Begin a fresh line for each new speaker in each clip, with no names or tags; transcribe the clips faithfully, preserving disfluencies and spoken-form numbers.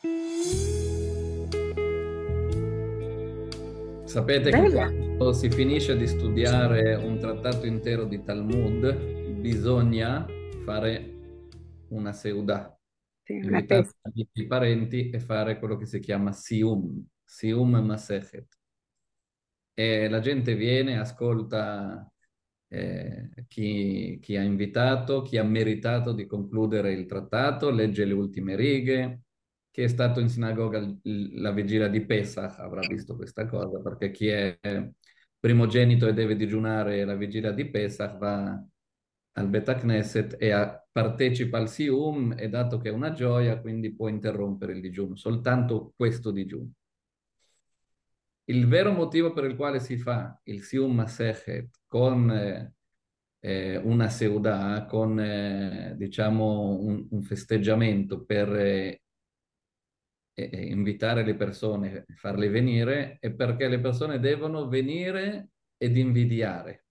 Sapete che
Bella.
quando si finisce di studiare un trattato intero di Talmud, bisogna fare una seudah,
Sì, una
invitare
testa.
amici e parenti e fare quello che si chiama Sium, Sium Masechet. E la gente viene, ascolta eh, chi, chi ha invitato, chi ha meritato di concludere il trattato, legge le ultime righe. Chi è stato in sinagoga l- la vigilia di Pesach avrà visto questa cosa, perché chi è primogenito e deve digiunare la vigilia di Pesach va al Bet Knesset e a- partecipa al Sium, e dato che è una gioia, quindi può interrompere il digiuno, soltanto questo digiuno. Il vero motivo per il quale si fa il Sium Masechet con eh, eh, una Seudah, con eh, diciamo un, un festeggiamento per eh, eh, invitare le persone, farle venire, è perché le persone devono venire ed invidiare,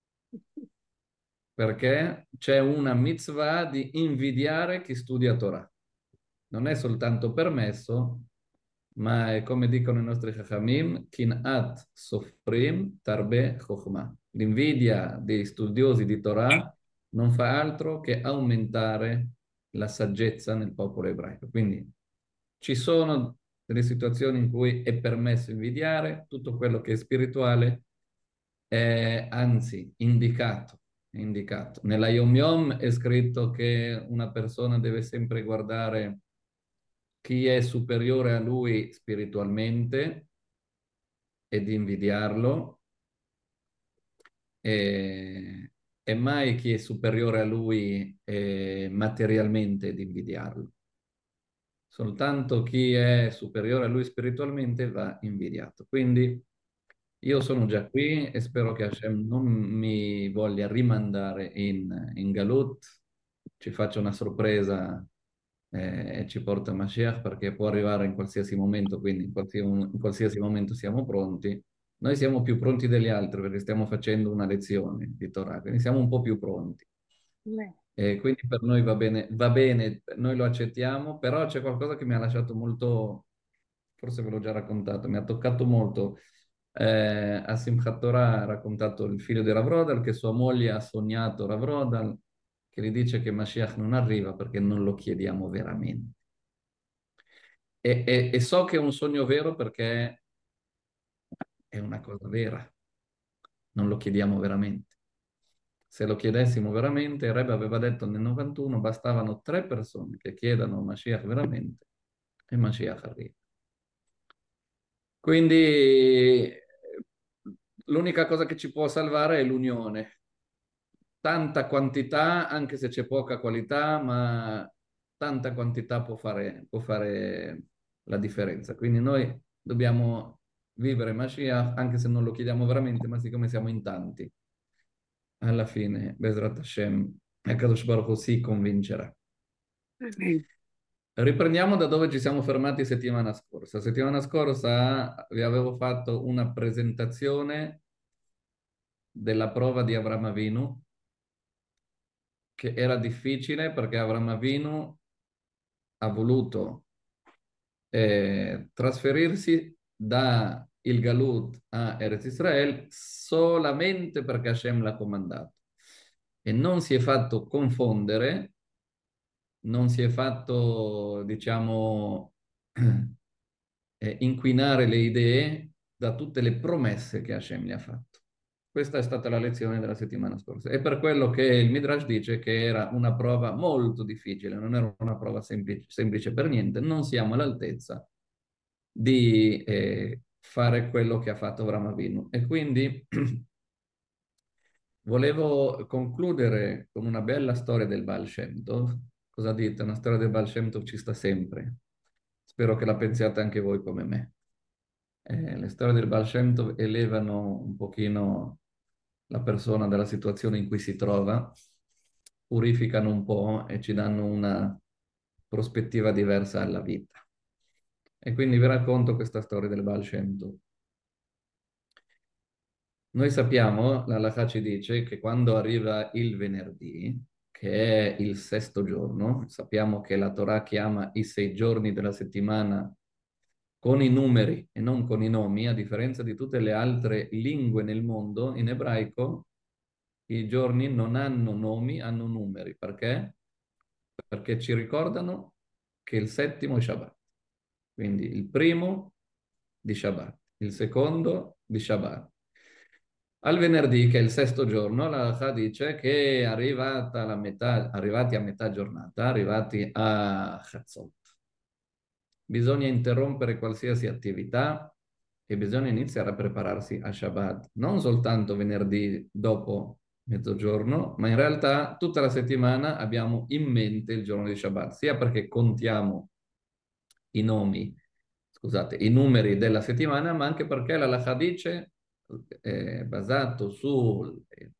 perché c'è una mitzvah di invidiare chi studia Torah. Non è soltanto permesso, ma è come dicono i nostri Chachamim, Kinat Sofrim Tarbe Chokhmah. L'invidia dei studiosi di Torah non fa altro che aumentare la saggezza nel popolo ebraico. Quindi ci sono delle situazioni in cui è permesso invidiare tutto quello che è spirituale, è anzi indicato. È indicato. Nella Yom Yom è scritto che una persona deve sempre guardare chi è superiore a lui spiritualmente e di invidiarlo, e, e mai chi è superiore a lui eh, materialmente e di invidiarlo. Soltanto chi è superiore a lui spiritualmente va invidiato. Quindi io sono già qui e spero che Hashem non mi voglia rimandare in, in Galut, ci faccia una sorpresa eh, e ci porta Mashiach, perché può arrivare in qualsiasi momento, quindi in qualsiasi, in qualsiasi momento siamo pronti. Noi siamo più pronti degli altri perché stiamo facendo una lezione di Torah, quindi siamo un po' più pronti.
Beh,
E quindi per noi va bene, va bene, noi lo accettiamo, però c'è qualcosa che mi ha lasciato molto, forse ve l'ho già raccontato, mi ha toccato molto. Eh, a Simchat Torah ha raccontato il figlio di Rav Rodal che sua moglie ha sognato Rav Rodal che gli dice che Mashiach non arriva perché non lo chiediamo veramente. E, e- e so che è un sogno vero perché è una cosa vera, non lo chiediamo veramente. Se lo chiedessimo veramente, il Rebbe aveva detto nel novantuno bastavano tre persone che chiedano Mashiach veramente e Mashiach arriva. Quindi l'unica cosa che ci può salvare è l'unione. Tanta quantità, anche se c'è poca qualità, ma tanta quantità può fare, può fare la differenza. Quindi noi dobbiamo vivere Mashiach, anche se non lo chiediamo veramente, ma siccome siamo in tanti, alla fine, Bezrat Hashem, Akadosh Baruch Hu si convincerà.
amen.
Riprendiamo da dove ci siamo fermati settimana scorsa. Settimana scorsa vi avevo fatto una presentazione della prova di Avram Avinu, che era difficile perché Avram Avinu ha voluto eh, trasferirsi da il Galut a Eretz Israel solamente perché Hashem l'ha comandato e non si è fatto confondere, non si è fatto, diciamo, eh, inquinare le idee da tutte le promesse che Hashem gli ha fatto. Questa è stata la lezione della settimana scorsa. È per quello che il Midrash dice che era una prova molto difficile, non era una prova semplice, semplice per niente. Non siamo all'altezza di eh, fare quello che ha fatto Avraham Avinu. E quindi volevo concludere con una bella storia del Baal Shem Tov. Cosa dite? Una storia del Baal Shem Tov ci sta sempre. Spero che la pensiate anche voi come me. Eh, le storie del Baal Shem Tov elevano un pochino la persona dalla situazione in cui si trova, purificano un po' e ci danno una prospettiva diversa alla vita. E quindi vi racconto questa storia del Baal Shem Tov. Noi sappiamo, la Halakha ci dice che quando arriva il venerdì, che è il sesto giorno. Sappiamo che la Torah chiama i sei giorni della settimana con i numeri e non con i nomi, a differenza di tutte le altre lingue nel mondo, in ebraico i giorni non hanno nomi, hanno numeri. Perché? Perché ci ricordano che il settimo è Shabbat. Quindi il primo di Shabbat, il secondo di Shabbat. Al venerdì, che è il sesto giorno, la halakha dice che è arrivata la metà, arrivati a metà giornata, arrivati a Chatzot, bisogna interrompere qualsiasi attività e bisogna iniziare a prepararsi a Shabbat, non soltanto venerdì dopo mezzogiorno, ma in realtà tutta la settimana abbiamo in mente il giorno di Shabbat, sia perché contiamo i nomi, scusate, i numeri della settimana, ma anche perché la halakha dice, eh, basato sul eh,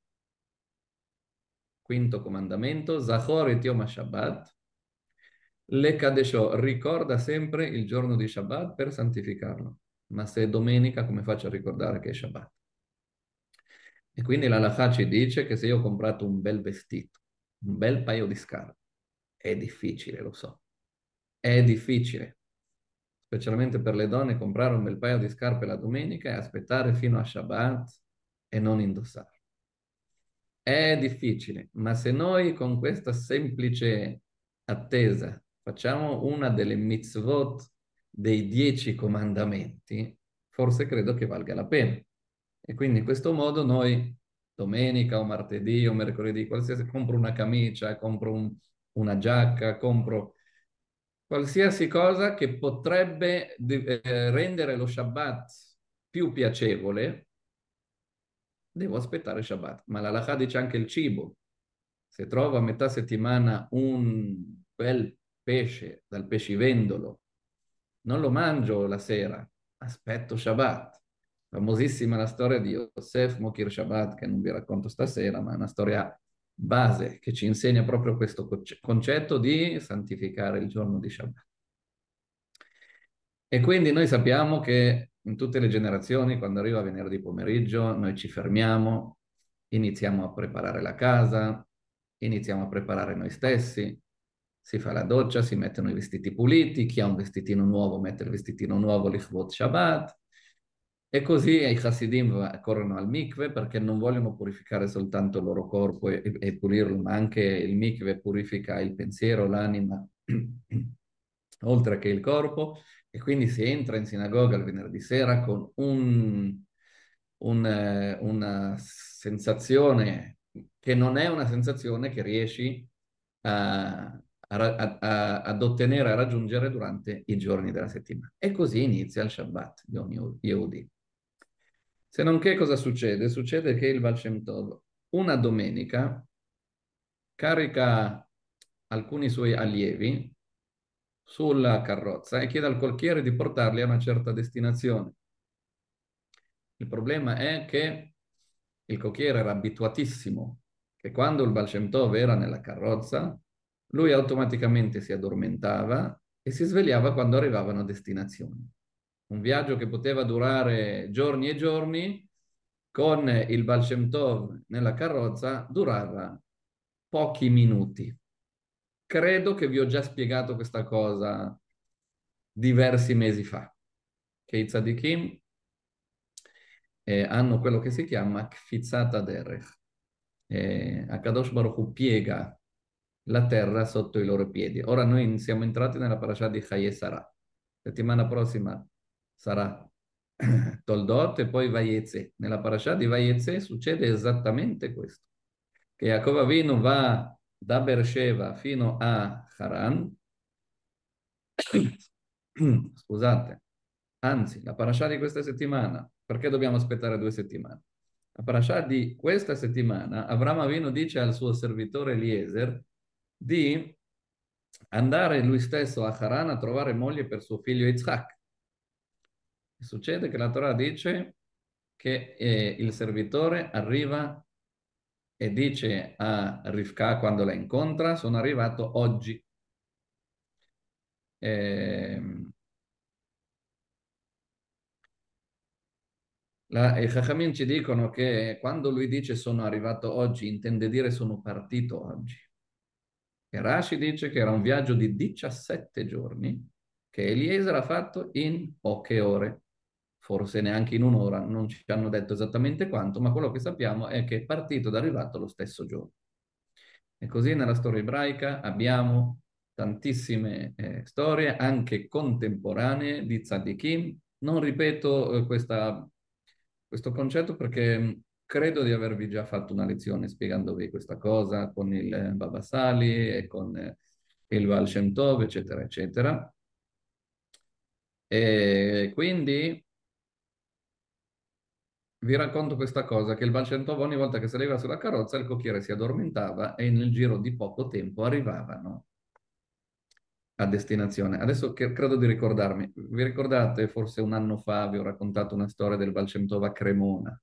quinto comandamento, Zachor et Yom HaShabbat, le Kadesho, ricorda sempre il giorno di Shabbat per santificarlo. Ma se è domenica, come faccio a ricordare che è Shabbat? E quindi la halakha ci dice che se io ho comprato un bel vestito, un bel paio di scarpe, è difficile, lo so, è difficile, specialmente per le donne, comprare un bel paio di scarpe la domenica e aspettare fino a Shabbat e non indossarlo. È difficile, ma se noi con questa semplice attesa facciamo una delle mitzvot dei dieci comandamenti, forse credo che valga la pena. E quindi in questo modo noi, domenica o martedì o mercoledì, qualsiasi, compro una camicia, compro un- una giacca, compro qualsiasi cosa che potrebbe eh, rendere lo Shabbat più piacevole, devo aspettare Shabbat. Ma l'Alakha dice anche il cibo. Se trovo a metà settimana un bel pesce dal pescivendolo, non lo mangio la sera, aspetto Shabbat. Famosissima la storia di Yosef Mokir Shabbat, che non vi racconto stasera, ma è una storia base che ci insegna proprio questo conce- concetto di santificare il giorno di Shabbat. E quindi noi sappiamo che in tutte le generazioni, quando arriva venerdì pomeriggio, noi ci fermiamo, iniziamo a preparare la casa, iniziamo a preparare noi stessi, si fa la doccia, si mettono i vestiti puliti, chi ha un vestitino nuovo mette il vestitino nuovo, l'Ichvot Shabbat, e così i Hasidim va- corrono al mikve perché non vogliono purificare soltanto il loro corpo e, e pulirlo, ma anche il mikve purifica il pensiero, l'anima, oltre che il corpo, e quindi si entra in sinagoga il venerdì sera con un, un, eh, una sensazione che non è una sensazione che riesci a, a- a- a- ad ottenere, a raggiungere durante i giorni della settimana. E così inizia il Shabbat di ogni Yehudi. Se non che cosa succede? Succede che il Baal Shem Tov una domenica carica alcuni suoi allievi sulla carrozza e chiede al cocchiere di portarli a una certa destinazione. Il problema è che il cocchiere era abituatissimo che quando il Baal Shem Tov era nella carrozza, lui automaticamente si addormentava e si svegliava quando arrivavano a destinazione. Un viaggio che poteva durare giorni e giorni, con il Baal Shem Tov nella carrozza, durava pochi minuti. Credo che vi ho già spiegato questa cosa diversi mesi fa, che i tzadikim eh, hanno quello che si chiama kfizzata derech. Eh, Akadosh Baruch Hu piega la terra sotto i loro piedi. Ora noi siamo entrati nella parasha di Chaye Sarah. Settimana prossima sarà Toldot e poi Vayetze. Nella parasha di Vayetze succede esattamente questo, che Yaakov Avinu va da Beersheba fino a Haran. Scusate, anzi, la parasha di questa settimana, perché dobbiamo aspettare due settimane? La parasha di questa settimana, Avram Avinu dice al suo servitore Eliezer di andare lui stesso a Haran a trovare moglie per suo figlio Yitzhak. E succede che la Torah dice che eh, il servitore arriva e dice a Rivka quando la incontra, sono arrivato oggi. Ehm, La, I Chachamim ci dicono che quando lui dice sono arrivato oggi, intende dire sono partito oggi. E Rashi dice che era un viaggio di diciassette giorni che Eliezer ha fatto in poche ore, forse neanche in un'ora, non ci hanno detto esattamente quanto, ma quello che sappiamo è che è partito ed è arrivato lo stesso giorno. E così nella storia ebraica abbiamo tantissime eh, storie, anche contemporanee, di tzaddikim. Non ripeto eh, questa- questo concetto perché mh, credo di avervi già fatto una lezione spiegandovi questa cosa con il eh, Baba Sali e con eh, il Baal Shem Tov, eccetera, eccetera. E quindi vi racconto questa cosa, che il Baal Shem Tov ogni volta che saliva sulla carrozza il cocchiere si addormentava e nel giro di poco tempo arrivavano a destinazione. Adesso che- credo di ricordarmi, vi ricordate, forse un anno fa vi ho raccontato una storia del Baal Shem Tov a Cremona,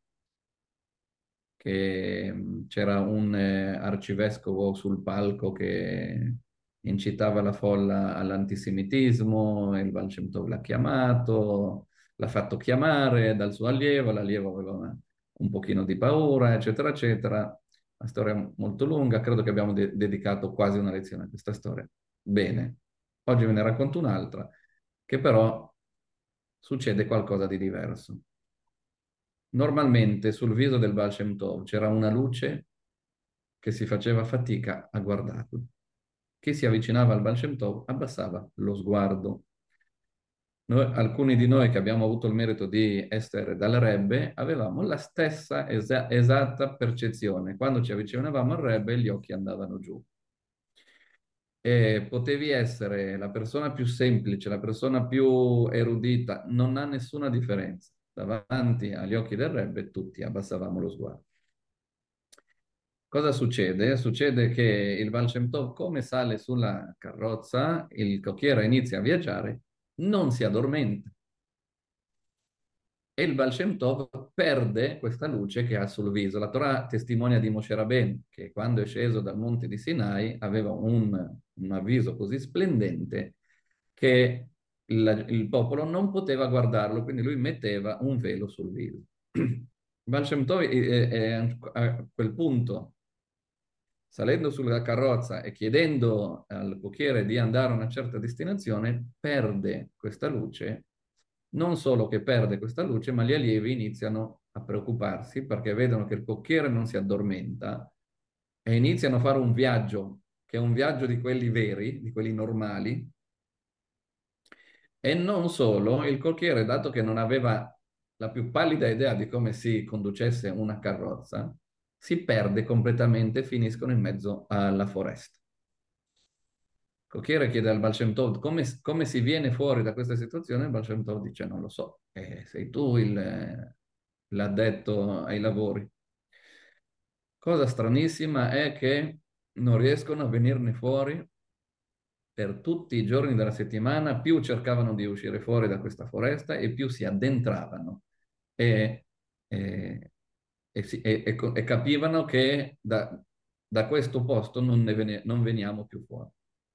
che mh, c'era un eh, arcivescovo sul palco che incitava la folla all'antisemitismo, e il Baal Shem Tov l'ha chiamato, l'ha fatto chiamare dal suo allievo, l'allievo aveva una- un pochino di paura, eccetera, eccetera. Una storia molto lunga, credo che abbiamo de- dedicato quasi una lezione a questa storia. Bene, oggi ve ne racconto un'altra, che però succede qualcosa di diverso. Normalmente sul viso del Baal Shem Tov c'era una luce che si faceva fatica a guardarlo. Chi si avvicinava al Baal Shem Tov abbassava lo sguardo. Noi- alcuni di noi che abbiamo avuto il merito di essere dal Rebbe avevamo la stessa esa- esatta percezione. Quando ci avvicinavamo al Rebbe gli occhi andavano giù. E potevi essere la persona più semplice, la persona più erudita, non ha nessuna differenza. Davanti agli occhi del Rebbe tutti abbassavamo lo sguardo. Cosa succede? Succede che il Baal Shem Tov, come sale sulla carrozza, il cocchiere inizia a viaggiare, non si addormenta. E il Baal Shem Tov perde questa luce che ha sul viso. La Torah testimonia di Moshe Rabbeinu, che quando è sceso dal monte di Sinai aveva un, un avviso così splendente che il, il popolo non poteva guardarlo, quindi lui metteva un velo sul viso. Il Baal Shem Tov è, è- è a quel punto, salendo sulla carrozza e chiedendo al cocchiere di andare a una certa destinazione, perde questa luce. Non solo che perde questa luce, ma gli allievi iniziano a preoccuparsi perché vedono che il cocchiere non si addormenta e iniziano a fare un viaggio, che è un viaggio di quelli veri, di quelli normali. E non solo, il cocchiere, dato che non aveva la più pallida idea di come si conducesse una carrozza, si perde completamente e finiscono in mezzo alla foresta. Il cocchiere chiede al Baal Shem Tov come, come si viene fuori da questa situazione, il Baal Shem Tov dice non lo so, eh, sei tu il, l'addetto ai lavori. Cosa stranissima è che non riescono a venirne fuori per tutti i giorni della settimana, più cercavano di uscire fuori da questa foresta e più si addentravano e, e- e si- e- e co- e capivano che da, da questo posto non, ne vene- non veniamo più fuori.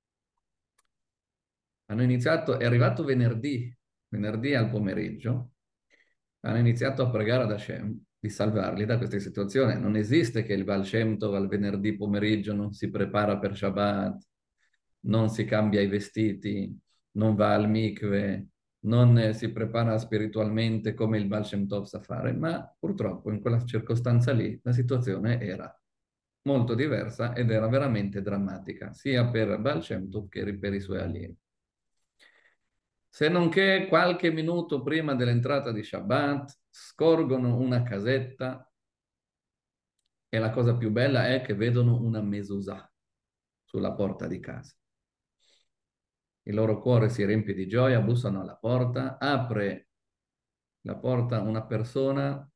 Hanno iniziato, è arrivato venerdì, venerdì al pomeriggio, hanno iniziato a pregare ad Hashem di salvarli da questa situazione. Non esiste che il Baal Shem Tov al venerdì pomeriggio non si prepara per Shabbat, non si cambia i vestiti, non va al mikve, non eh, si prepara spiritualmente come il Baal Shem Tov sa fare, ma purtroppo in quella circostanza lì la situazione era molto diversa ed era veramente drammatica, sia per Baal Shem Tov che per i suoi allievi. Se non che qualche minuto prima dell'entrata di Shabbat scorgono una casetta e la cosa più bella è che vedono una mezuzah sulla porta di casa. Il loro cuore si riempie di gioia, bussano alla porta, apre la porta una persona,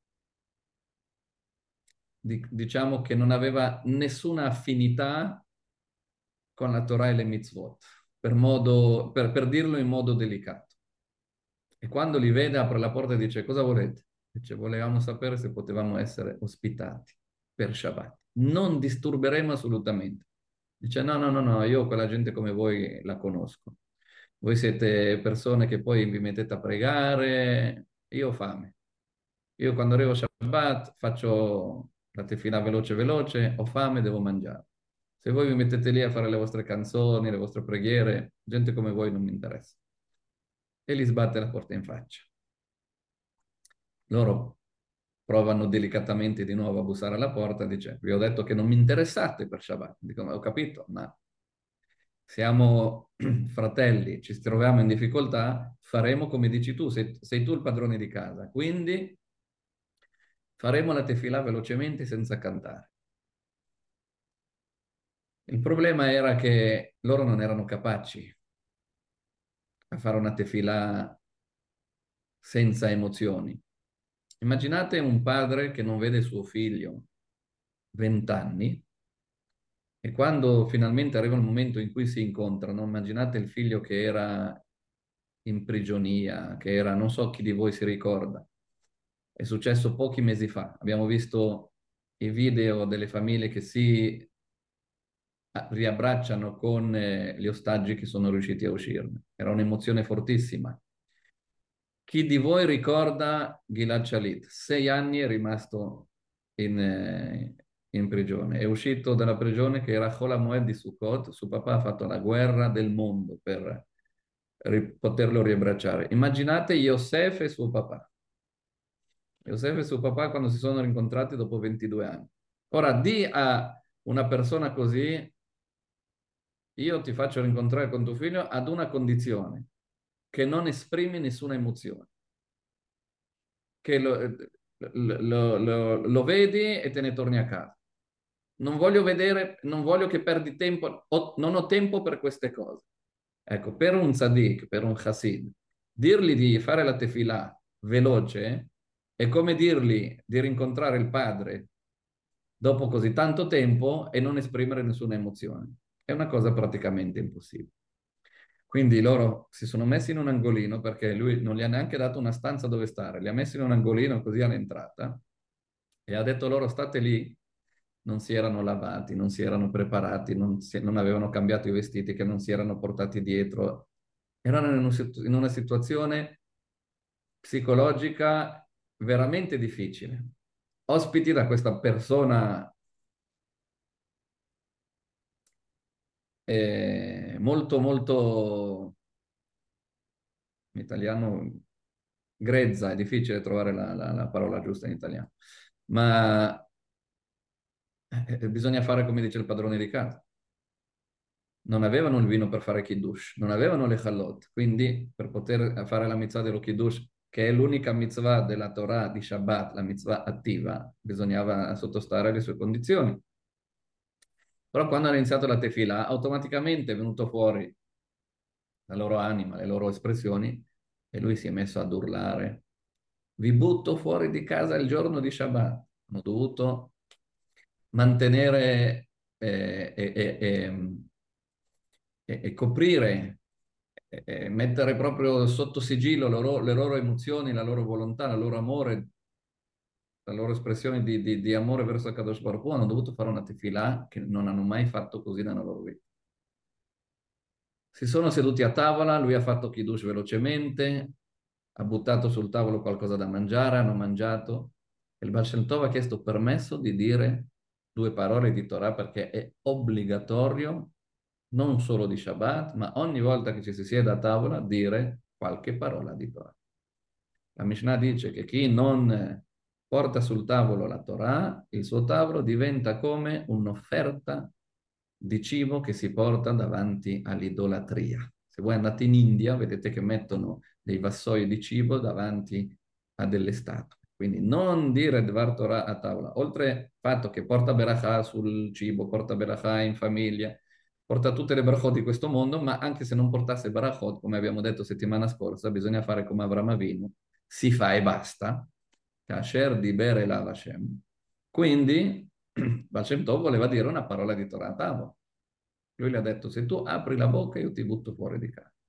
di- diciamo che non aveva nessuna affinità con la Torah e le mitzvot, per, modo, per, per dirlo in modo delicato. E quando li vede apre la porta e dice cosa volete? Dice volevamo sapere se potevamo essere ospitati per Shabbat. Non disturberemo assolutamente. Dice no, no, no, no, io quella gente come voi la conosco. Voi siete persone che poi vi mettete a pregare, io ho fame. Io quando arrivo a Shabbat faccio la tefillah veloce veloce, ho fame, devo mangiare. Se voi vi mettete lì a fare le vostre canzoni, le vostre preghiere, gente come voi non mi interessa. E gli sbatte la porta in faccia. Loro provano delicatamente di nuovo a bussare alla porta, dice, vi ho detto che non mi interessate per Shabbat. Dicono, ho capito, ma siamo fratelli, ci troviamo in difficoltà, faremo come dici tu, sei, sei tu il padrone di casa, quindi faremo la tefilà velocemente senza cantare. Il problema era che loro non erano capaci a fare una tefilà senza emozioni. Immaginate un padre che non vede suo figlio vent'anni e quando finalmente arriva il momento in cui si incontrano, immaginate il figlio che era in prigionia, che era, non so chi di voi si ricorda, è successo pochi mesi fa. Abbiamo visto i video delle famiglie che si riabbracciano con eh, gli ostaggi che sono riusciti a uscirne. Era un'emozione fortissima. Chi di voi ricorda Gilad Shalit? Sei anni è rimasto in, eh, in prigione. È uscito dalla prigione che era Chol Hamoed di Sukkot. Suo papà ha fatto la guerra del mondo per ri- poterlo riabbracciare. Immaginate Yosef e suo papà. Yosef e suo papà quando si sono rincontrati dopo ventidue anni. Ora, di a una persona così, io ti faccio rincontrare con tuo figlio ad una condizione, che non esprimi nessuna emozione, che lo, lo, lo, lo vedi e te ne torni a casa. Non voglio vedere, non voglio che perdi tempo, ho, non ho tempo per queste cose. Ecco, per un tzaddik, per un chassid, dirgli di fare la tefilà veloce è come dirgli di rincontrare il padre dopo così tanto tempo e non esprimere nessuna emozione. È una cosa praticamente impossibile. Quindi loro si sono messi in un angolino perché lui non gli ha neanche dato una stanza dove stare, li ha messi in un angolino così all'entrata e ha detto loro state lì, non si erano lavati, non si erano preparati, non, si, non avevano cambiato i vestiti che non si erano portati dietro, erano in, un, in una situazione psicologica veramente difficile. Ospiti da questa persona eh, molto molto in italiano grezza, è difficile trovare la, la- la parola giusta in italiano, ma eh, bisogna fare come dice il padrone di casa. Non avevano il vino per fare kiddush, non avevano le chalot, quindi per poter fare la mitzvah dello kiddush, che è l'unica mitzvah della Torah di Shabbat, la mitzvah attiva, bisognava sottostare alle sue condizioni. Però quando hanno iniziato la tefillah, automaticamente è venuto fuori la loro anima, le loro espressioni, e lui si è messo ad urlare. Vi butto fuori di casa il giorno di Shabbat. Hanno dovuto mantenere eh, e, e- e- e- e coprire, e, e mettere proprio sotto sigillo le loro, le loro emozioni, la loro volontà, il loro amore, la loro espressione di, di- di amore verso Kadosh Baruch Hu. Hanno dovuto fare una tefillah che non hanno mai fatto così nella loro vita. Si sono seduti a tavola, lui ha fatto kiddush velocemente, ha buttato sul tavolo qualcosa da mangiare, hanno mangiato. E il Baal Shem Tov ha chiesto permesso di dire due parole di Torah perché è obbligatorio, non solo di Shabbat, ma ogni volta che ci si siede a tavola, dire qualche parola di Torah. La Mishnah dice che chi non porta sul tavolo la Torah, il suo tavolo diventa come un'offerta di cibo che si porta davanti all'idolatria. Se voi andate in India, vedete che mettono dei vassoi di cibo davanti a delle statue. Quindi non dire Dvar Torah a tavola. Oltre al fatto che porta Berachà sul cibo, porta Berachà in famiglia, porta tutte le brachot di questo mondo, ma anche se non portasse brachot, come abbiamo detto settimana scorsa, bisogna fare come Avram Avinu, si fa e basta. Kasher di bere la Hashem. Quindi, Baal Shem Tov voleva dire una parola di Torah a tavola. Lui le ha detto, se tu apri la bocca io ti butto fuori di casa.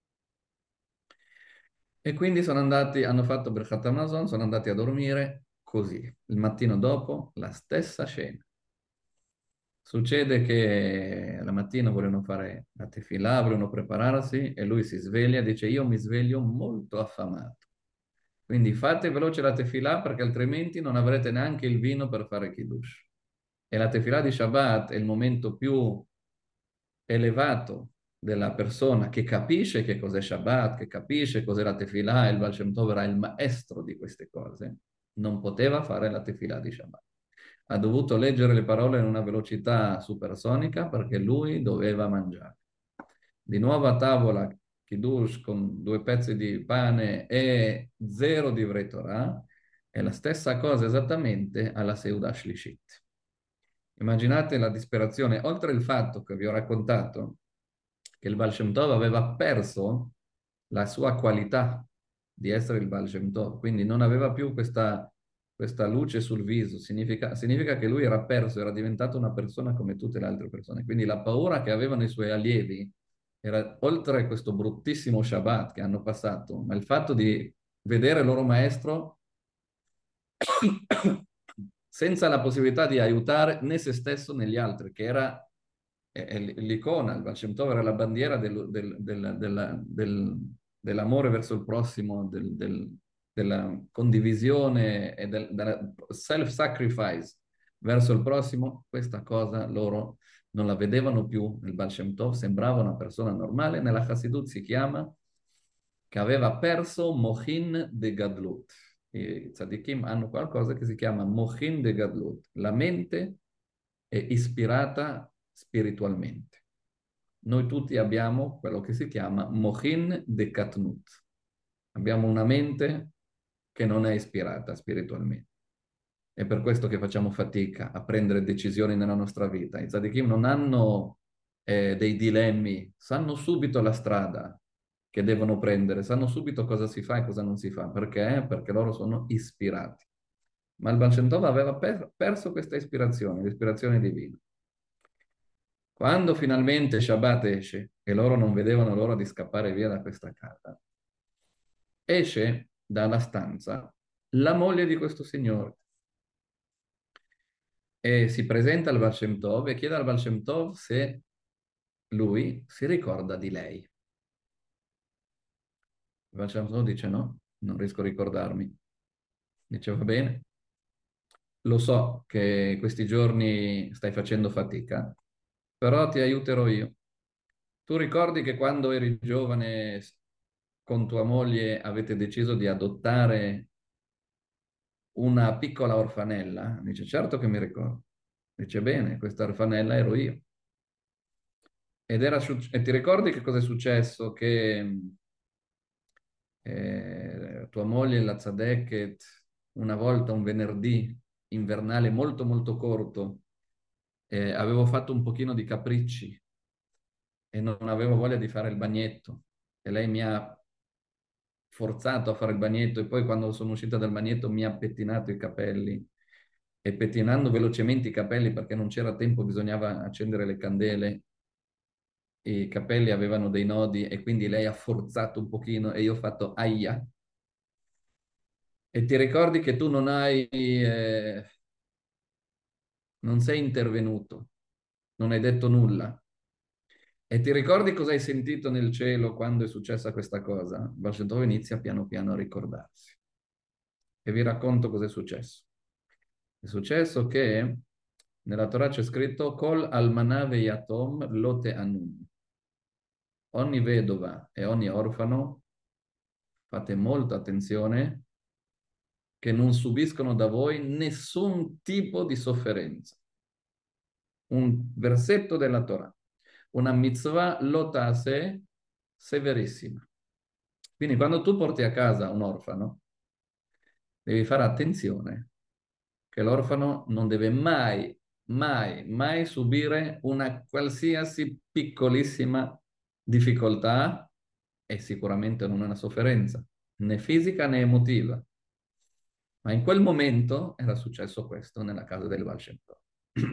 E quindi sono andati, hanno fatto Birkat Hamazon, sono andati a dormire così. Il mattino dopo, la stessa scena. Succede che la mattina volevano fare la tefilà, volevano prepararsi e lui si sveglia e dice io mi sveglio molto affamato. Quindi fate veloce la tefilà perché altrimenti non avrete neanche il vino per fare kiddush. E la tefilà di Shabbat è il momento più elevato della persona che capisce che cos'è Shabbat, che capisce cos'è la tefilà, e il Baal Shem Tov era il maestro di queste cose, non poteva fare la tefilà di Shabbat. Ha dovuto leggere le parole in una velocità supersonica perché lui doveva mangiare. Di nuovo a tavola, Kiddush con due pezzi di pane e zero di Divrei Torah, è la stessa cosa esattamente alla Seudah Shlishit. Immaginate la disperazione, oltre il fatto che vi ho raccontato che il Baal Shem Tov aveva perso la sua qualità di essere il Baal Shem Tov, quindi non aveva più questa, questa luce sul viso, significa, significa che lui era perso, era diventato una persona come tutte le altre persone, quindi la paura che avevano i suoi allievi era, oltre a questo bruttissimo Shabbat che hanno passato, ma il fatto di vedere il loro maestro senza la possibilità di aiutare né se stesso né gli altri, che era è- è l'icona, il Baal Shem Tov era la bandiera del- del- del- della- del- dell'amore verso il prossimo, del- del- della condivisione e del, della self-sacrifice verso il prossimo. Questa cosa loro non la vedevano più nel Baal Shem Tov, sembrava una persona normale. Nella Chassidut si chiama che aveva perso Mochin de Gadlut. I tzadikim hanno qualcosa che si chiama Mochin de Gadlut. La mente è ispirata spiritualmente. Noi tutti abbiamo quello che si chiama Mochin de Katnut. Abbiamo una mente che non è ispirata spiritualmente. È per questo che facciamo fatica a prendere decisioni nella nostra vita. I tzadikim non hanno eh, dei dilemmi, sanno subito la strada che devono prendere, sanno subito cosa si fa e cosa non si fa. Perché? Perché loro sono ispirati. Ma il Baal Shem Tov aveva per- perso questa ispirazione, l'ispirazione divina. Quando finalmente Shabbat esce e loro non vedevano l'ora di scappare via da questa casa, esce dalla stanza la moglie di questo signore e si presenta al Baal Shem Tov e chiede al Baal Shem Tov se lui si ricorda di lei. Il Baal Shem Tov dice no, non riesco a ricordarmi. Dice va bene, lo so che questi giorni stai facendo fatica, però ti aiuterò io. Tu ricordi che quando eri giovane con tua moglie avete deciso di adottare una piccola orfanella? Dice, certo che mi ricordo. Dice, bene, questa orfanella ero io. Ed era suc- e ti ricordi che cosa è successo? Che eh, tua moglie, la Tzadeket, una volta, un venerdì invernale molto molto corto, eh, avevo fatto un pochino di capricci e non avevo voglia di fare il bagnetto. E lei mi ha forzato a fare il bagnetto e poi quando sono uscita dal bagnetto mi ha pettinato i capelli e pettinando velocemente i capelli perché non c'era tempo, bisognava accendere le candele, i capelli avevano dei nodi e quindi lei ha forzato un pochino e io ho fatto aia. E ti ricordi che tu non hai, eh, non sei intervenuto, non hai detto nulla. E ti ricordi cosa hai sentito nel cielo quando è successa questa cosa? Balsentov inizia piano piano a ricordarsi. E vi racconto cosa è successo. È successo che nella Torah c'è scritto Kol almanave yatom lote anum. Ogni vedova e ogni orfano, fate molta attenzione, che non subiscono da voi nessun tipo di sofferenza. Un versetto della Torah. Una mitzvah lotase severissima. Quindi quando tu porti a casa un orfano, devi fare attenzione che l'orfano non deve mai, mai, mai subire una qualsiasi piccolissima difficoltà e sicuramente non una sofferenza, né fisica né emotiva. Ma in quel momento era successo questo nella casa del Baal Shem Tov.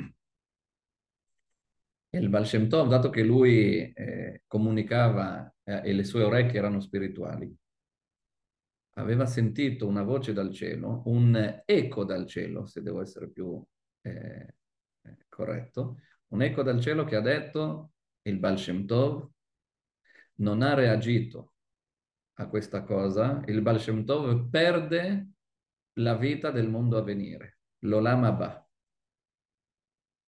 E il Baal Shem Tov, dato che lui eh, comunicava eh, e le sue orecchie erano spirituali, aveva sentito una voce dal cielo, un eco dal cielo, se devo essere più eh, eh, corretto, un eco dal cielo che ha detto il Baal Shem Tov non ha reagito a questa cosa, il Baal Shem Tov perde la vita del mondo a venire, l'Olam Abba.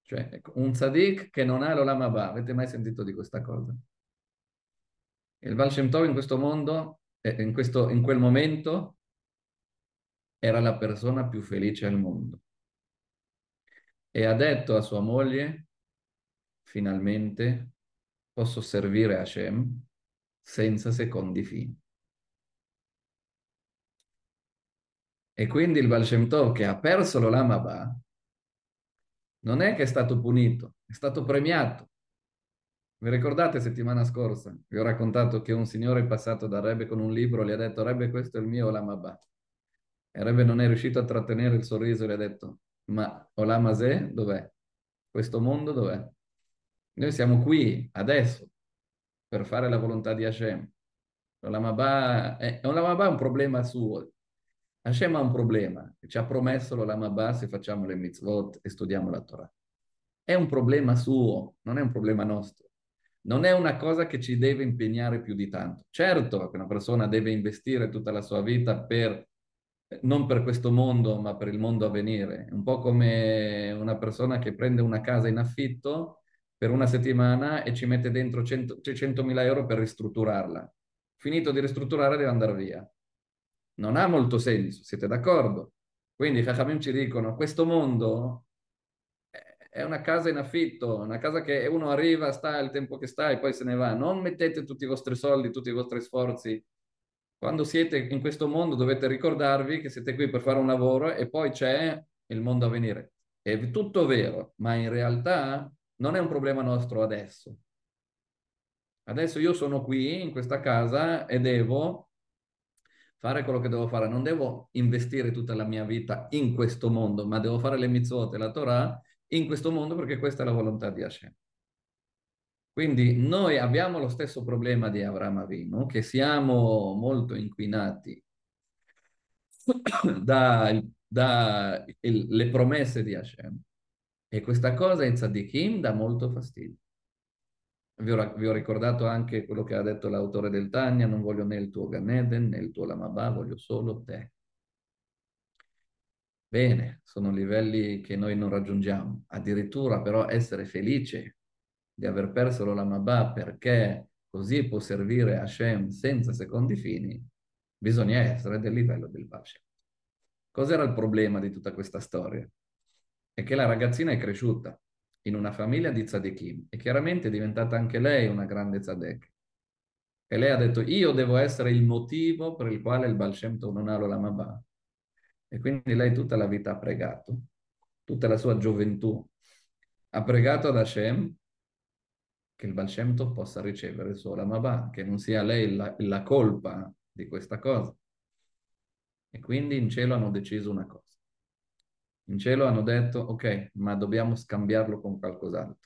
Cioè, ecco, un tzaddik che non ha l'Olam Haba. Avete mai sentito di questa cosa? Il Baal Shem Tov in questo mondo, eh, in questo, in quel momento, era la persona più felice al mondo. E ha detto a sua moglie, finalmente posso servire Hashem senza secondi fini. E quindi il Baal Shem Tov, che ha perso l'Olam Haba, non è che è stato punito, è stato premiato. Vi ricordate settimana scorsa? Vi ho raccontato che un signore è passato da Rebbe con un libro, gli ha detto, Rebbe, questo è il mio Olam Haba. E Rebbe non è riuscito a trattenere il sorriso e gli ha detto, ma Olam Hazeh dov'è? Questo mondo dov'è? Noi siamo qui, adesso, per fare la volontà di Hashem. Olam Haba è, Olam Haba è un problema suo. Hashem ha un problema, ci ha promesso l'Olam Haba se facciamo le mitzvot e studiamo la Torah. È un problema suo, non è un problema nostro. Non è una cosa che ci deve impegnare più di tanto. Certo che una persona deve investire tutta la sua vita per, non per questo mondo, ma per il mondo a venire. Un po' come una persona che prende una casa in affitto per una settimana e ci mette dentro cento centomila euro per ristrutturarla. Finito di ristrutturare deve andare via. Non ha molto senso, siete d'accordo? Quindi i Chachamim ci dicono, questo mondo è una casa in affitto, una casa che uno arriva, sta il tempo che sta e poi se ne va. Non mettete tutti i vostri soldi, tutti i vostri sforzi. Quando siete in questo mondo dovete ricordarvi che siete qui per fare un lavoro e poi c'è il mondo a venire. È tutto vero, ma in realtà non è un problema nostro adesso. Adesso io sono qui in questa casa e devo fare quello che devo fare. Non devo investire tutta la mia vita in questo mondo, ma devo fare le mitzvot e la Torah in questo mondo perché questa è la volontà di Hashem. Quindi noi abbiamo lo stesso problema di Avraham Avinu, che siamo molto inquinati da, da il, le promesse di Hashem. E questa cosa in Tzadikim dà molto fastidio. Vi ho, vi ho ricordato anche quello che ha detto l'autore del Tanya, non voglio né il tuo Gan Eden né il tuo Lamabà, voglio solo te. Bene, sono livelli che noi non raggiungiamo. Addirittura però essere felice di aver perso l'Olamabà perché così può servire Hashem senza secondi fini, bisogna essere del livello del Bashem. Cos'era il problema di tutta questa storia? È che la ragazzina è cresciuta in una famiglia di tzadikim e chiaramente è diventata anche lei una grande tzadek. E lei ha detto, io devo essere il motivo per il quale il Baal Shem Tov non ha l'Olamabà. E quindi lei tutta la vita ha pregato, tutta la sua gioventù, ha pregato ad Hashem che il Baal Shem Tov possa ricevere il suo Olamabà, che non sia lei la, la colpa di questa cosa. E quindi in cielo hanno deciso una cosa. In cielo hanno detto, ok, ma dobbiamo scambiarlo con qualcos'altro.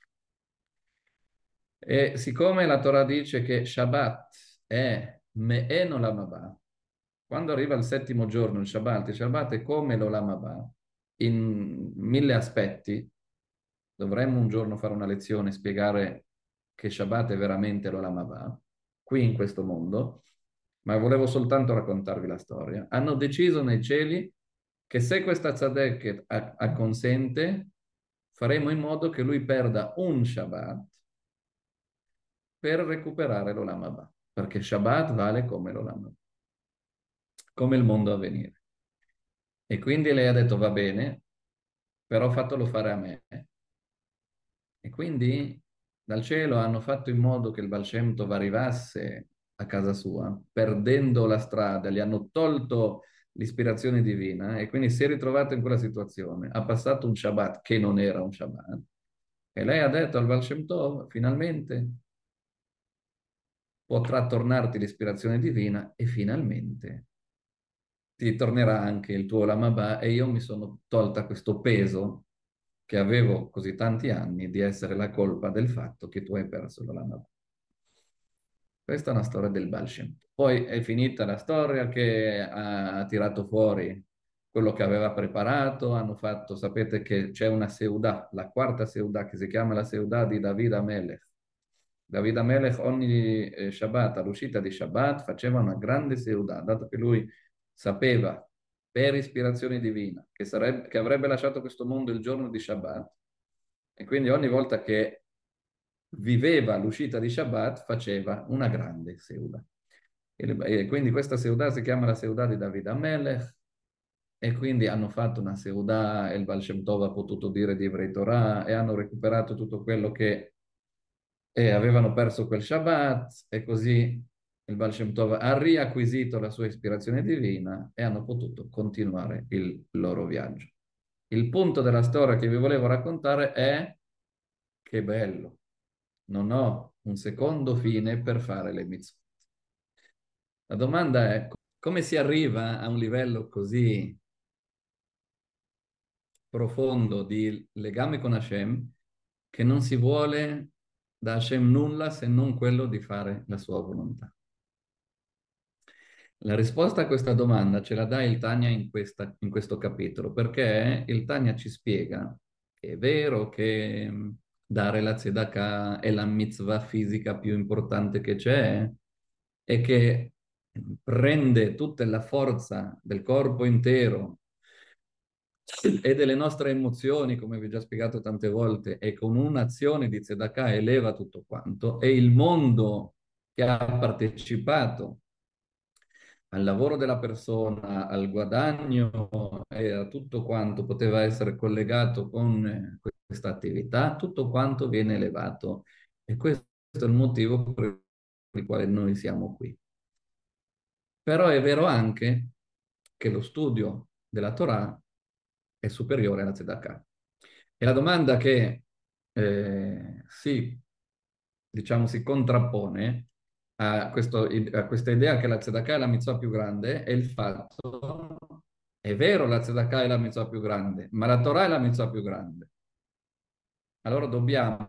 E siccome la Torah dice che Shabbat è Me'en Olam Haba, quando arriva il settimo giorno, il Shabbat, il Shabbat è come l'Olam Haba, in mille aspetti, dovremmo un giorno fare una lezione e spiegare che Shabbat è veramente l'Olam Haba, qui in questo mondo, ma volevo soltanto raccontarvi la storia. Hanno deciso nei cieli che se questa tzadeket acconsente, faremo in modo che lui perda un Shabbat per recuperare l'Olam Haba, perché Shabbat vale come l'Olam Haba, come il mondo a venire. E quindi lei ha detto va bene, però fatelo fare a me. E quindi dal cielo hanno fatto in modo che il Baal Shem Tov arrivasse a casa sua, perdendo la strada, gli hanno tolto l'ispirazione divina e quindi si è ritrovato in quella situazione. Ha passato un Shabbat che non era un Shabbat e lei ha detto al Baal Shem Tov, finalmente potrà tornarti l'ispirazione divina e finalmente ti tornerà anche il tuo Olam Haba e io mi sono tolta questo peso che avevo così tanti anni di essere la colpa del fatto che tu hai perso l'Olam Haba. Questa è una storia del Baal Shem Tov. Poi è finita la storia che ha tirato fuori quello che aveva preparato, hanno fatto, sapete che c'è una Seudah, la quarta Seudah che si chiama la Seudah di David Amelech. David Amelech ogni eh, Shabbat, all'uscita di Shabbat, faceva una grande Seudah, dato che lui sapeva per ispirazione divina che, sarebbe, che avrebbe lasciato questo mondo il giorno di Shabbat, E quindi ogni volta che viveva l'uscita di Shabbat faceva una grande Seuda. E quindi questa Seuda si chiama la Seuda di David Amelech, e quindi hanno fatto una Seuda e il Baal Shem Tov ha potuto dire di Evrei Torah e hanno recuperato tutto quello che eh, avevano perso quel Shabbat, e così il Baal Shem Tov ha riacquisito la sua ispirazione divina e hanno potuto continuare il loro viaggio. Il punto della storia che vi volevo raccontare è che bello, non ho un secondo fine per fare le mitzvot. La domanda è come si arriva a un livello così profondo di legame con Hashem che non si vuole da Hashem nulla se non quello di fare la sua volontà. La risposta a questa domanda ce la dà il Tanya in, questa, in questo capitolo, perché il Tanya ci spiega che è vero che mh, dare la tzedakah è la mitzvah fisica più importante che c'è e che prende tutta la forza del corpo intero e delle nostre emozioni, come vi ho già spiegato tante volte, e con un'azione di tzedakah eleva tutto quanto, e il mondo che ha partecipato al lavoro della persona, al guadagno e a tutto quanto poteva essere collegato con eh, questa attività, tutto quanto viene elevato. E questo è il motivo per il quale noi siamo qui. Però è vero anche che lo studio della Torah è superiore alla tzedakah. E la domanda che eh, si, diciamo, si contrappone a, questo, a questa idea che la tzedakah è la mitzvah più grande è il fatto, è vero la tzedakah è la mitzvah più grande, ma la Torah è la mitzvah più grande. Allora dobbiamo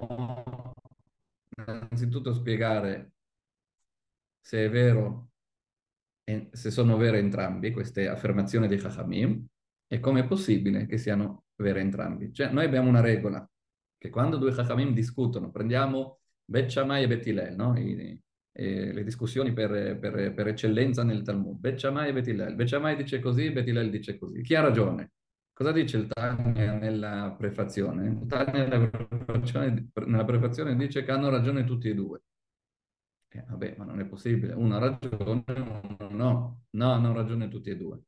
innanzitutto spiegare se è vero, e se sono vere entrambi queste affermazioni dei Chachamim e come è possibile che siano vere entrambi. Cioè, noi abbiamo una regola, che quando due Chachamim discutono, prendiamo Bet Shammai e Bet Hillel, no? I, eh, le discussioni per, per- per eccellenza nel Talmud. Bet Shammai e Bet Hillel. Bet Shammai dice così, Bet Hillel dice così. Chi ha ragione? Cosa dice il Tanya nella prefazione? Il Tanya nella prefazione, nella prefazione dice che hanno ragione tutti e due. Eh, vabbè, ma non è possibile. Uno ha ragione, uno no. No, hanno ragione tutti e due.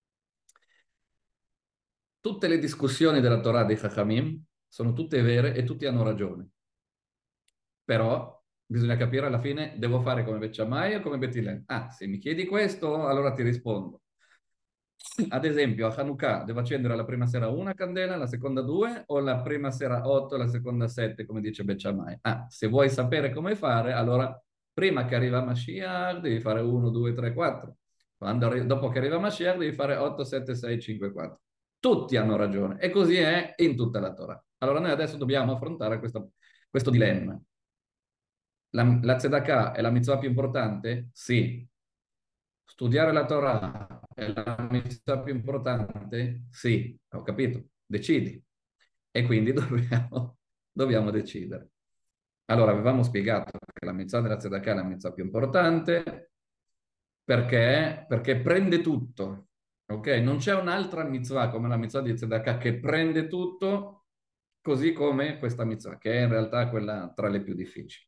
Tutte le discussioni della Torah dei Chachamim sono tutte vere e tutti hanno ragione. Però bisogna capire alla fine, devo fare come Bet Shammai o come Bet Hillel? Ah, se mi chiedi questo, allora ti rispondo. Ad esempio, a Hanukkah devo accendere la prima sera una candela, la seconda due, o la prima sera otto, la seconda sette, come dice Bet Shammai? Ah, se vuoi sapere come fare, allora prima che arriva Mashiach devi fare uno, due, tre, quattro. Quando arri- dopo che arriva Mashiach devi fare otto, sette, sei, cinque, quattro. Tutti hanno ragione e così è in tutta la Torah. Allora noi adesso dobbiamo affrontare questo, questo dilemma. La, la tzedakah è la mitzvah più importante? Sì. Studiare la Torah è la mitzvah più importante? Sì, ho capito, decidi. E quindi dobbiamo, dobbiamo decidere. Allora, avevamo spiegato che la mitzvah della tzedakah è la mitzvah più importante perché, perché prende tutto, ok? Non c'è un'altra mitzvah come la mitzvah di tzedakah che prende tutto, così come questa mitzvah, che è in realtà quella tra le più difficili.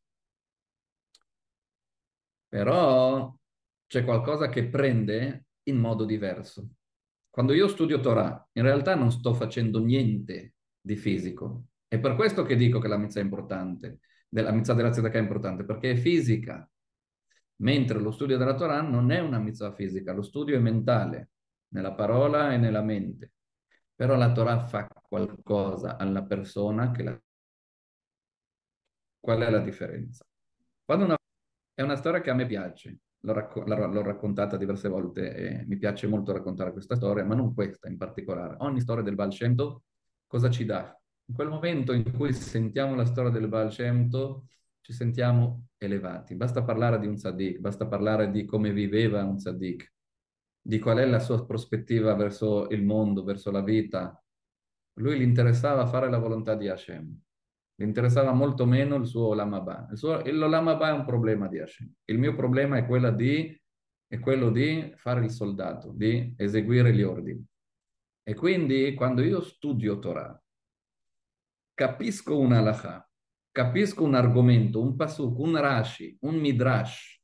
Però c'è qualcosa che prende in modo diverso. Quando io studio Torah, in realtà non sto facendo niente di fisico. È per questo che dico che la mitzvah è importante, la mitzvah della tzedakah è importante, perché è fisica. Mentre lo studio della Torah non è una mitzvah fisica, lo studio è mentale, nella parola e nella mente. Però la Torah fa qualcosa alla persona che la... Qual è la differenza? Quando una è una storia che a me piace, l'ho, racco- l'ho- l'ho raccontata diverse volte e mi piace molto raccontare questa storia, ma non questa in particolare. Ogni storia del Baal Shem Tov cosa ci dà? In quel momento in cui sentiamo la storia del Baal Shem Tov, ci sentiamo elevati. Basta parlare di un tzaddik, basta parlare di come viveva un tzaddik, di qual è la sua prospettiva verso il mondo, verso la vita. Lui gli interessava fare la volontà di Hashem. Gli interessava molto meno il suo Olam Haba. Il suo, il Olam Haba è un problema di Hashem. Il mio problema è, quella di, è quello di fare il soldato, di eseguire gli ordini. E quindi quando io studio Torah, capisco un halakha, capisco un argomento, un pasuk, un Rashi, un midrash,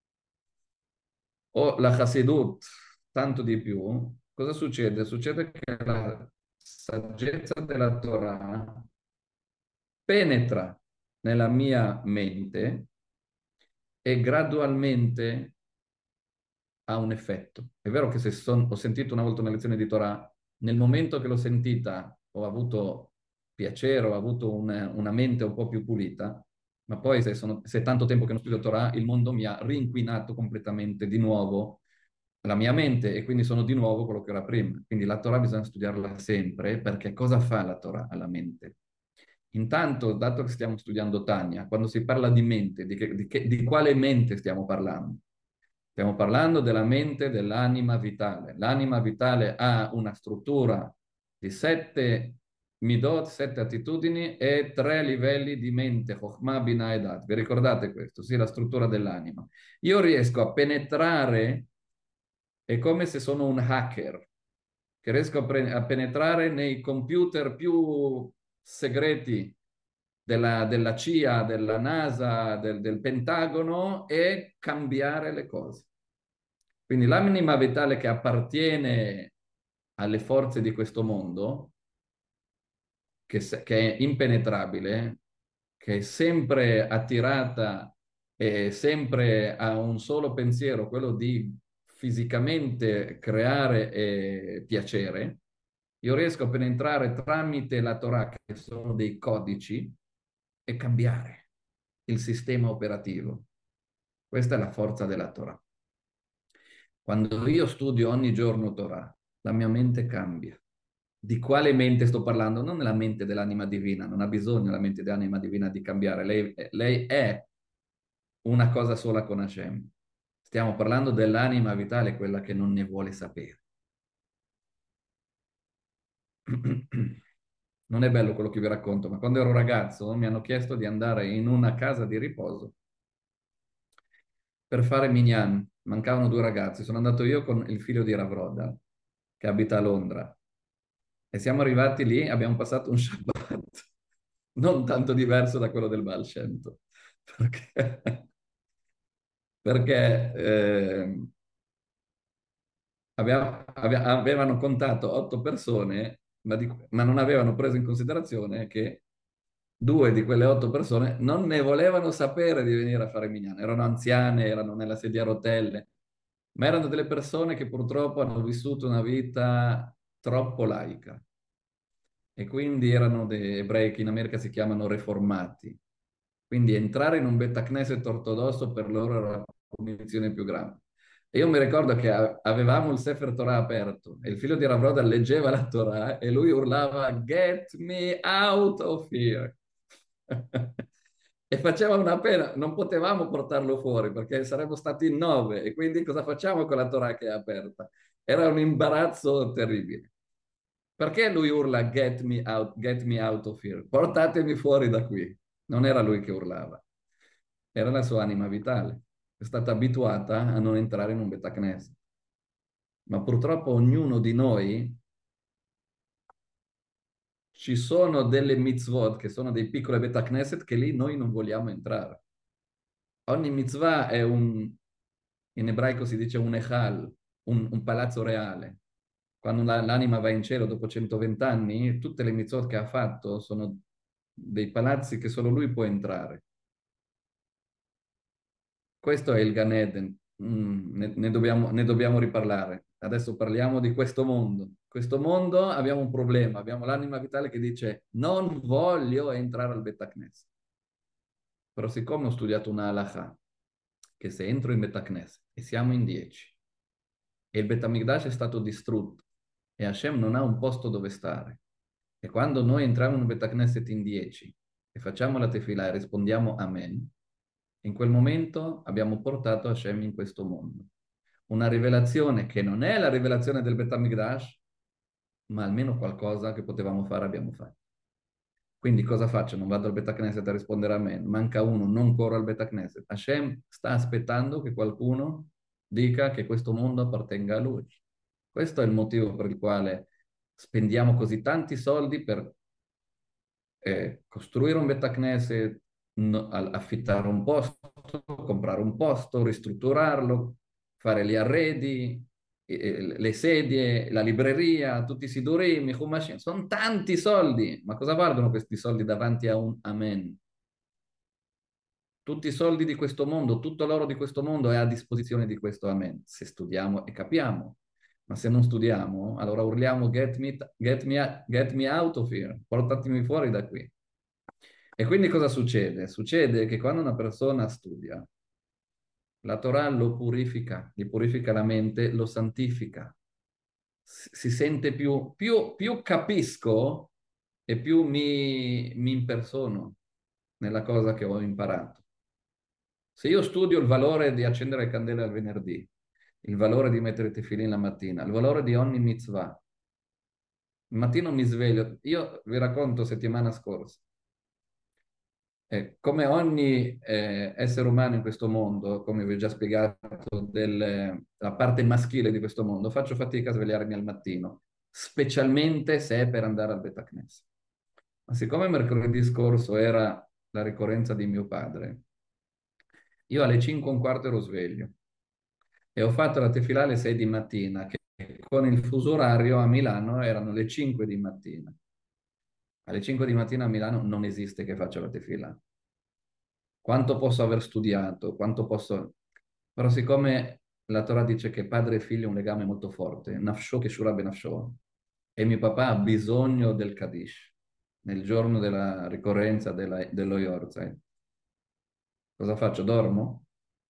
o la Hasidut, tanto di più, cosa succede? Succede che la saggezza della Torah penetra nella mia mente e gradualmente ha un effetto. È vero che se son- ho sentito una volta una lezione di Torah, nel momento che l'ho sentita ho avuto piacere, ho avuto un- una mente un po' più pulita, ma poi se, sono, se è tanto tempo che non studio Torah, il mondo mi ha rinquinato completamente di nuovo la mia mente e quindi sono di nuovo quello che era prima. Quindi la Torah bisogna studiarla sempre perché cosa fa la Torah alla mente? Intanto, dato che stiamo studiando Tanya, quando si parla di mente, di, che- di che- di quale mente stiamo parlando? Stiamo parlando della mente dell'anima vitale. L'anima vitale ha una struttura di sette midot, sette attitudini e tre livelli di mente, Chokhmah, Binah e Dat. Vi ricordate questo? Sì, la struttura dell'anima. Io riesco a penetrare, è come se sono un hacker, che riesco a, pre- a penetrare nei computer più segreti della, della C I A, della NASA, del, del Pentagono e cambiare le cose. Quindi l'anima vitale che appartiene alle forze di questo mondo, che, se- che è impenetrabile, che è sempre attirata e sempre ha un solo pensiero, quello di fisicamente creare eh, piacere, io riesco a penetrare tramite la Torah, che sono dei codici, e cambiare il sistema operativo. Questa è la forza della Torah. Quando io studio ogni giorno Torah, la mia mente cambia. Di quale mente sto parlando? Non nella mente dell'anima divina, non ha bisogno la mente dell'anima divina di cambiare. Lei, lei è una cosa sola con Hashem. Stiamo parlando dell'anima vitale, quella che non ne vuole sapere. Non è bello quello che vi racconto, ma quando ero ragazzo mi hanno chiesto di andare in una casa di riposo per fare minyan. Mancavano due ragazzi. Sono andato io con il figlio di Ravroda, che abita a Londra. E siamo arrivati lì, abbiamo passato un Shabbat non tanto diverso da quello del Baal Shem Tov, perché, perché eh, aveva- aveva- avevano contato otto persone, ma, di- ma non avevano preso in considerazione che due di quelle otto persone non ne volevano sapere di venire a fare Minyan. Erano anziane, erano nella sedia a rotelle, ma erano delle persone che purtroppo hanno vissuto una vita troppo laica e quindi erano dei ebrei che in America si chiamano reformati. Quindi entrare in un Beta Knesset ortodosso per loro era la punizione più grande. E io mi ricordo che a- avevamo il Sefer Torah aperto e il figlio di Ravroda leggeva la Torah e lui urlava Get me out of here. E faceva una pena, non potevamo portarlo fuori perché saremmo stati in nove e quindi cosa facciamo con la Torah che è aperta? Era un imbarazzo terribile. Perché lui urla get me out, get me out of here? Portatemi fuori da qui. Non era lui che urlava, era la sua anima vitale. È stata abituata a non entrare in un Betacneset. Ma purtroppo ognuno di noi ci sono delle mitzvot che sono dei piccoli Betacneset che lì noi non vogliamo entrare. Ogni mitzvah è un, in ebraico si dice un echal, un, un palazzo reale. Quando la- l'anima va in cielo dopo centoventi anni, tutte le mitzvot che ha fatto sono dei palazzi che solo lui può entrare. Questo è il Gan Eden. Mm, ne, ne dobbiamo, ne dobbiamo riparlare. Adesso parliamo di questo mondo. Questo mondo abbiamo un problema, abbiamo l'anima vitale che dice non voglio entrare al Betacnes. Però siccome ho studiato una halakha, che se entro in Betacnes e siamo in dieci, e il Betamigdash è stato distrutto, e Hashem non ha un posto dove stare, e quando noi entriamo in un Betacneset in dieci e facciamo la tefillah e rispondiamo Amen, in quel momento abbiamo portato Hashem in questo mondo. Una rivelazione che non è la rivelazione del Bet HaMikdash, ma almeno qualcosa che potevamo fare abbiamo fatto. Quindi cosa faccio? Non vado al Bet Knesset a rispondere a me, manca uno, non corro al Bet Knesset. Hashem sta aspettando che qualcuno dica che questo mondo appartenga a lui. Questo è il motivo per il quale spendiamo così tanti soldi per eh, costruire un Bet Knesset, no- al- affittare un posto, comprare un posto, ristrutturarlo, fare gli arredi, eh, le sedie, la libreria, tutti i sidurim, i Humashim. Sono tanti soldi, ma cosa valgono questi soldi davanti a un amen? Tutti i soldi di questo mondo, tutto l'oro di questo mondo è a disposizione di questo amen, se studiamo e capiamo. Ma se non studiamo, allora urliamo get me, get me, get me out of here, portatemi fuori da qui. E quindi cosa succede? Succede che quando una persona studia, la Torah lo purifica, gli purifica la mente, lo santifica. Si si sente più, più, più capisco e più mi, mi impersono nella cosa che ho imparato. Se io studio il valore di accendere le candele al venerdì, il valore di mettere i tefillin la mattina, il valore di ogni mitzvah, il mattino mi sveglio, io vi racconto settimana scorsa, eh, come ogni eh, essere umano in questo mondo, come vi ho già spiegato, del- la parte maschile di questo mondo, faccio fatica a svegliarmi al mattino, specialmente se è per andare al Bet Knesset. Ma siccome mercoledì scorso era la ricorrenza di mio padre, io alle cinque e un quarto ero sveglio e ho fatto la tefilà alle sei di mattina, che con il fuso orario a Milano erano le cinque di mattina. Alle cinque di mattina a Milano non esiste che faccia la tefilà. Quanto posso aver studiato, quanto posso... Però siccome la Torah dice che padre e figlio è un legame molto forte, nafsho che shura benafsho, e mio papà ha bisogno del Kaddish nel giorno della ricorrenza della- dello Yortzeit. Cosa faccio? Dormo?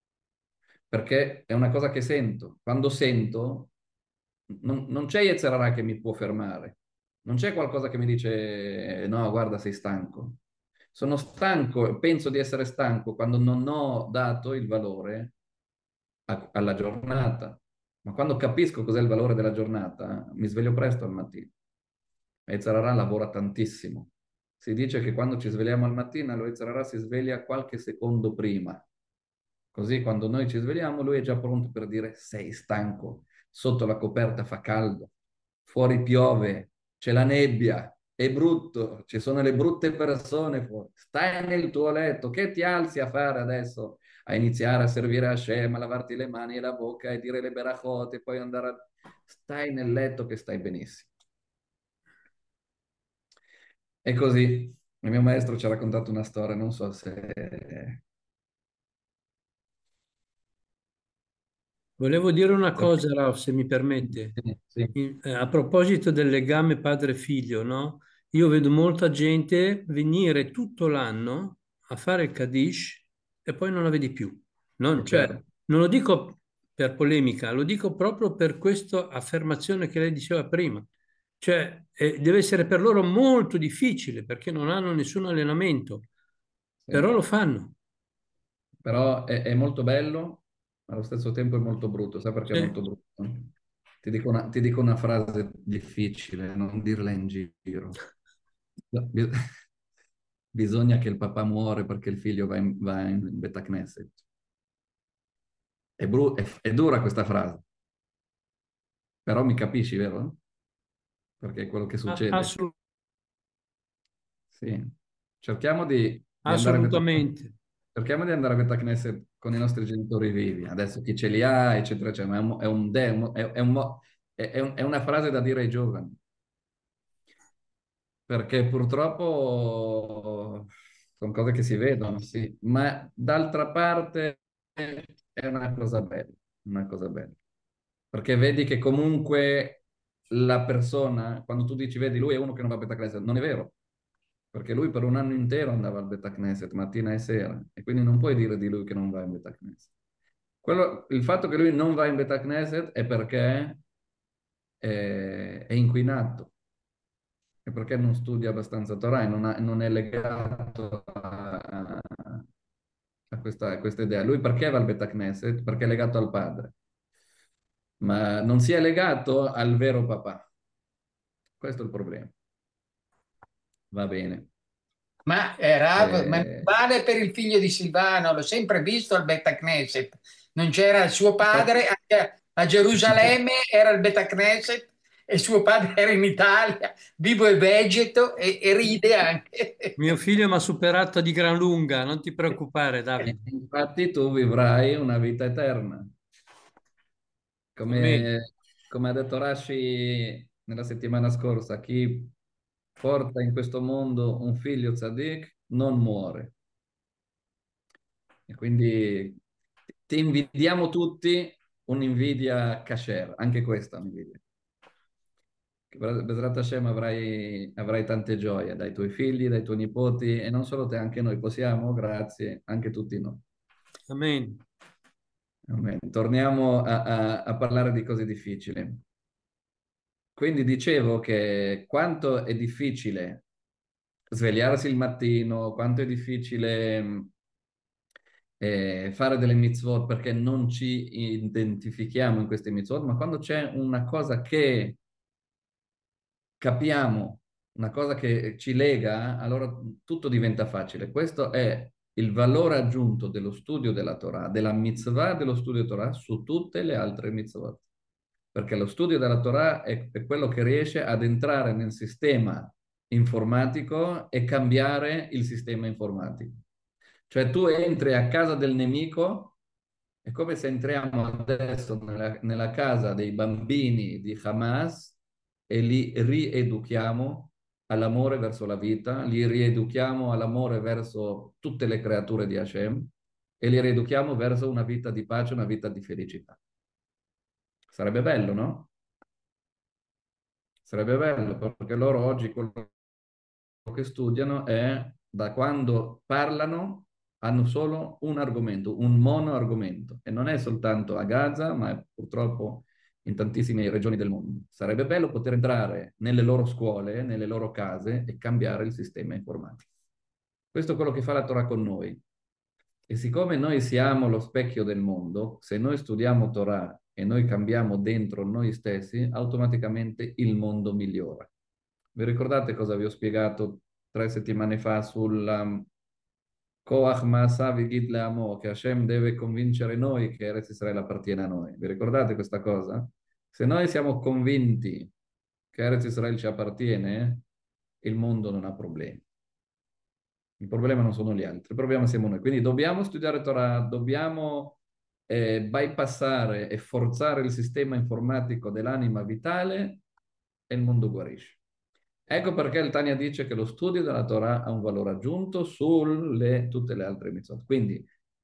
Perché è una cosa che sento. Quando sento, non, non c'è Yetzer Hara che mi può fermare. Non c'è qualcosa che mi dice no, guarda, sei stanco. Sono stanco, penso di essere stanco quando non ho dato il valore a- alla giornata. Ma quando capisco cos'è il valore della giornata, mi sveglio presto al mattino. E Yetzer Hara lavora tantissimo. Si dice che quando ci svegliamo al mattino, lo Yetzer Hara si sveglia qualche secondo prima. Così quando noi ci svegliamo, lui è già pronto per dire sei stanco, sotto la coperta fa caldo, fuori piove, c'è la nebbia, è brutto, ci sono le brutte persone fuori. Stai nel tuo letto, che ti alzi a fare adesso? A iniziare a servire Hashem, a lavarti le mani e la bocca e dire le berachot e poi andare a... Stai nel letto che stai benissimo. E così, il mio maestro ci ha raccontato una storia, non so se...
Volevo dire una
se-
cosa, Ralph, se mi permette.
Sì, sì,
In- eh, a proposito del legame padre-figlio, no? Io vedo molta gente venire tutto l'anno a fare il Kaddish e poi non la vedi più.
è
Non, cioè,
chiaro.
non lo dico per polemica, lo dico proprio per questa affermazione che lei diceva prima. Cioè, eh, deve essere per loro molto difficile perché non hanno nessun allenamento, però
Sì.
lo fanno.
Però è, è molto bello, ma allo stesso tempo è molto brutto. Sai perché è
Sì.
molto brutto? Ti dico una, ti dico una frase difficile, non dirla in giro. Bi- Bisogna che il papà muore perché il figlio va in, va in Beta Knesset. È, bru- è, è dura questa frase, però mi capisci, vero? Perché è quello che
A-
succede.
assolut-
Sì. Cerchiamo di, di andare a Beta Knesset.
assolutamente.
Cerchiamo di andare a Beta Knesset con i nostri genitori vivi. Adesso chi ce li ha, eccetera, eccetera. Ma è un, è un demo, è, è un mo- è- è un- è una frase da dire ai giovani. Perché purtroppo sono cose che si vedono, sì. Ma d'altra parte è una cosa bella, una cosa bella. Perché vedi che comunque la persona, quando tu dici, vedi, lui è uno che non va a Beta Knesset, non è vero. Perché lui per un anno intero andava al Beta Knesset, mattina e sera, e quindi non puoi dire di lui che non va in Beta Knesset. Quello- il fatto che lui non va in Beta Knesset è perché è, è inquinato, è perché non studia abbastanza Torah e non, ha- non è legato a, a questa, a questa idea. Lui perché va al Beta Knesset? Perché è legato al padre, ma non si è legato al vero papà. Questo è il problema. Va bene.
Ma, eh, Rav, ma non
Eh,
vale per il figlio di Silvano, l'ho sempre visto al Beta Knesset. Non c'era il suo padre, anche a Gerusalemme era il Beta Knesset e suo padre era in Italia, vivo e vegeto e, e ride anche.
Mio figlio mi ha superato di gran lunga, non ti preoccupare,
E
Davide.
infatti tu vivrai una vita eterna.
Amen.
Come, come ha detto Rashi nella settimana scorsa, chi porta in questo mondo un figlio tzaddik non muore. E quindi ti invidiamo tutti un'invidia kasher, anche questa è un'invidia. Che Bezrat Hashem avrai, avrai tante gioie dai tuoi figli, dai tuoi nipoti e non solo te, anche noi possiamo, grazie, anche tutti noi.
Amen.
Amen. Torniamo a, a- a parlare di cose difficili. Quindi dicevo che quanto è difficile svegliarsi il mattino, quanto è difficile mh, eh, fare delle mitzvot perché non ci identifichiamo in queste mitzvot, ma quando c'è una cosa che capiamo, una cosa che ci lega, allora tutto diventa facile. Questo è il valore aggiunto dello studio della Torah, della mitzvah dello studio Torah su tutte le altre mitzvot. Perché lo studio della Torah è, è quello che riesce ad entrare nel sistema informatico e cambiare il sistema informatico. Cioè tu entri a casa del nemico, è come se entriamo adesso nella, nella casa dei bambini di Hamas e li rieduchiamo all'amore verso la vita, li rieduchiamo all'amore verso tutte le creature di Hashem e li rieduchiamo verso una vita di pace, una vita di felicità. Sarebbe bello, no? Sarebbe bello perché loro oggi quello che studiano è da quando parlano hanno solo un argomento, un monoargomento e non è soltanto a Gaza, ma è purtroppo in tantissime regioni del mondo. Sarebbe bello poter entrare nelle loro scuole, nelle loro case e cambiare il sistema informatico. Questo è quello che fa la Torah con noi. E siccome noi siamo lo specchio del mondo, se noi studiamo Torah e noi cambiamo dentro noi stessi, automaticamente il mondo migliora. Vi ricordate cosa vi ho spiegato tre settimane fa sul Koach Ma'asa Vigid Le'amo, che Hashem deve convincere noi che Eretz Israele appartiene a noi? Vi ricordate questa cosa? Se noi siamo convinti che Eretz Israele ci appartiene, il mondo non ha problemi. Il problema non sono gli altri, il problema siamo noi. Quindi dobbiamo studiare Torah, dobbiamo eh, bypassare e forzare il sistema informatico dell'anima vitale e il mondo guarisce. Ecco perché il Tanya dice che lo studio della Torah ha un valore aggiunto sulle tutte le altre mitzvot. Quindi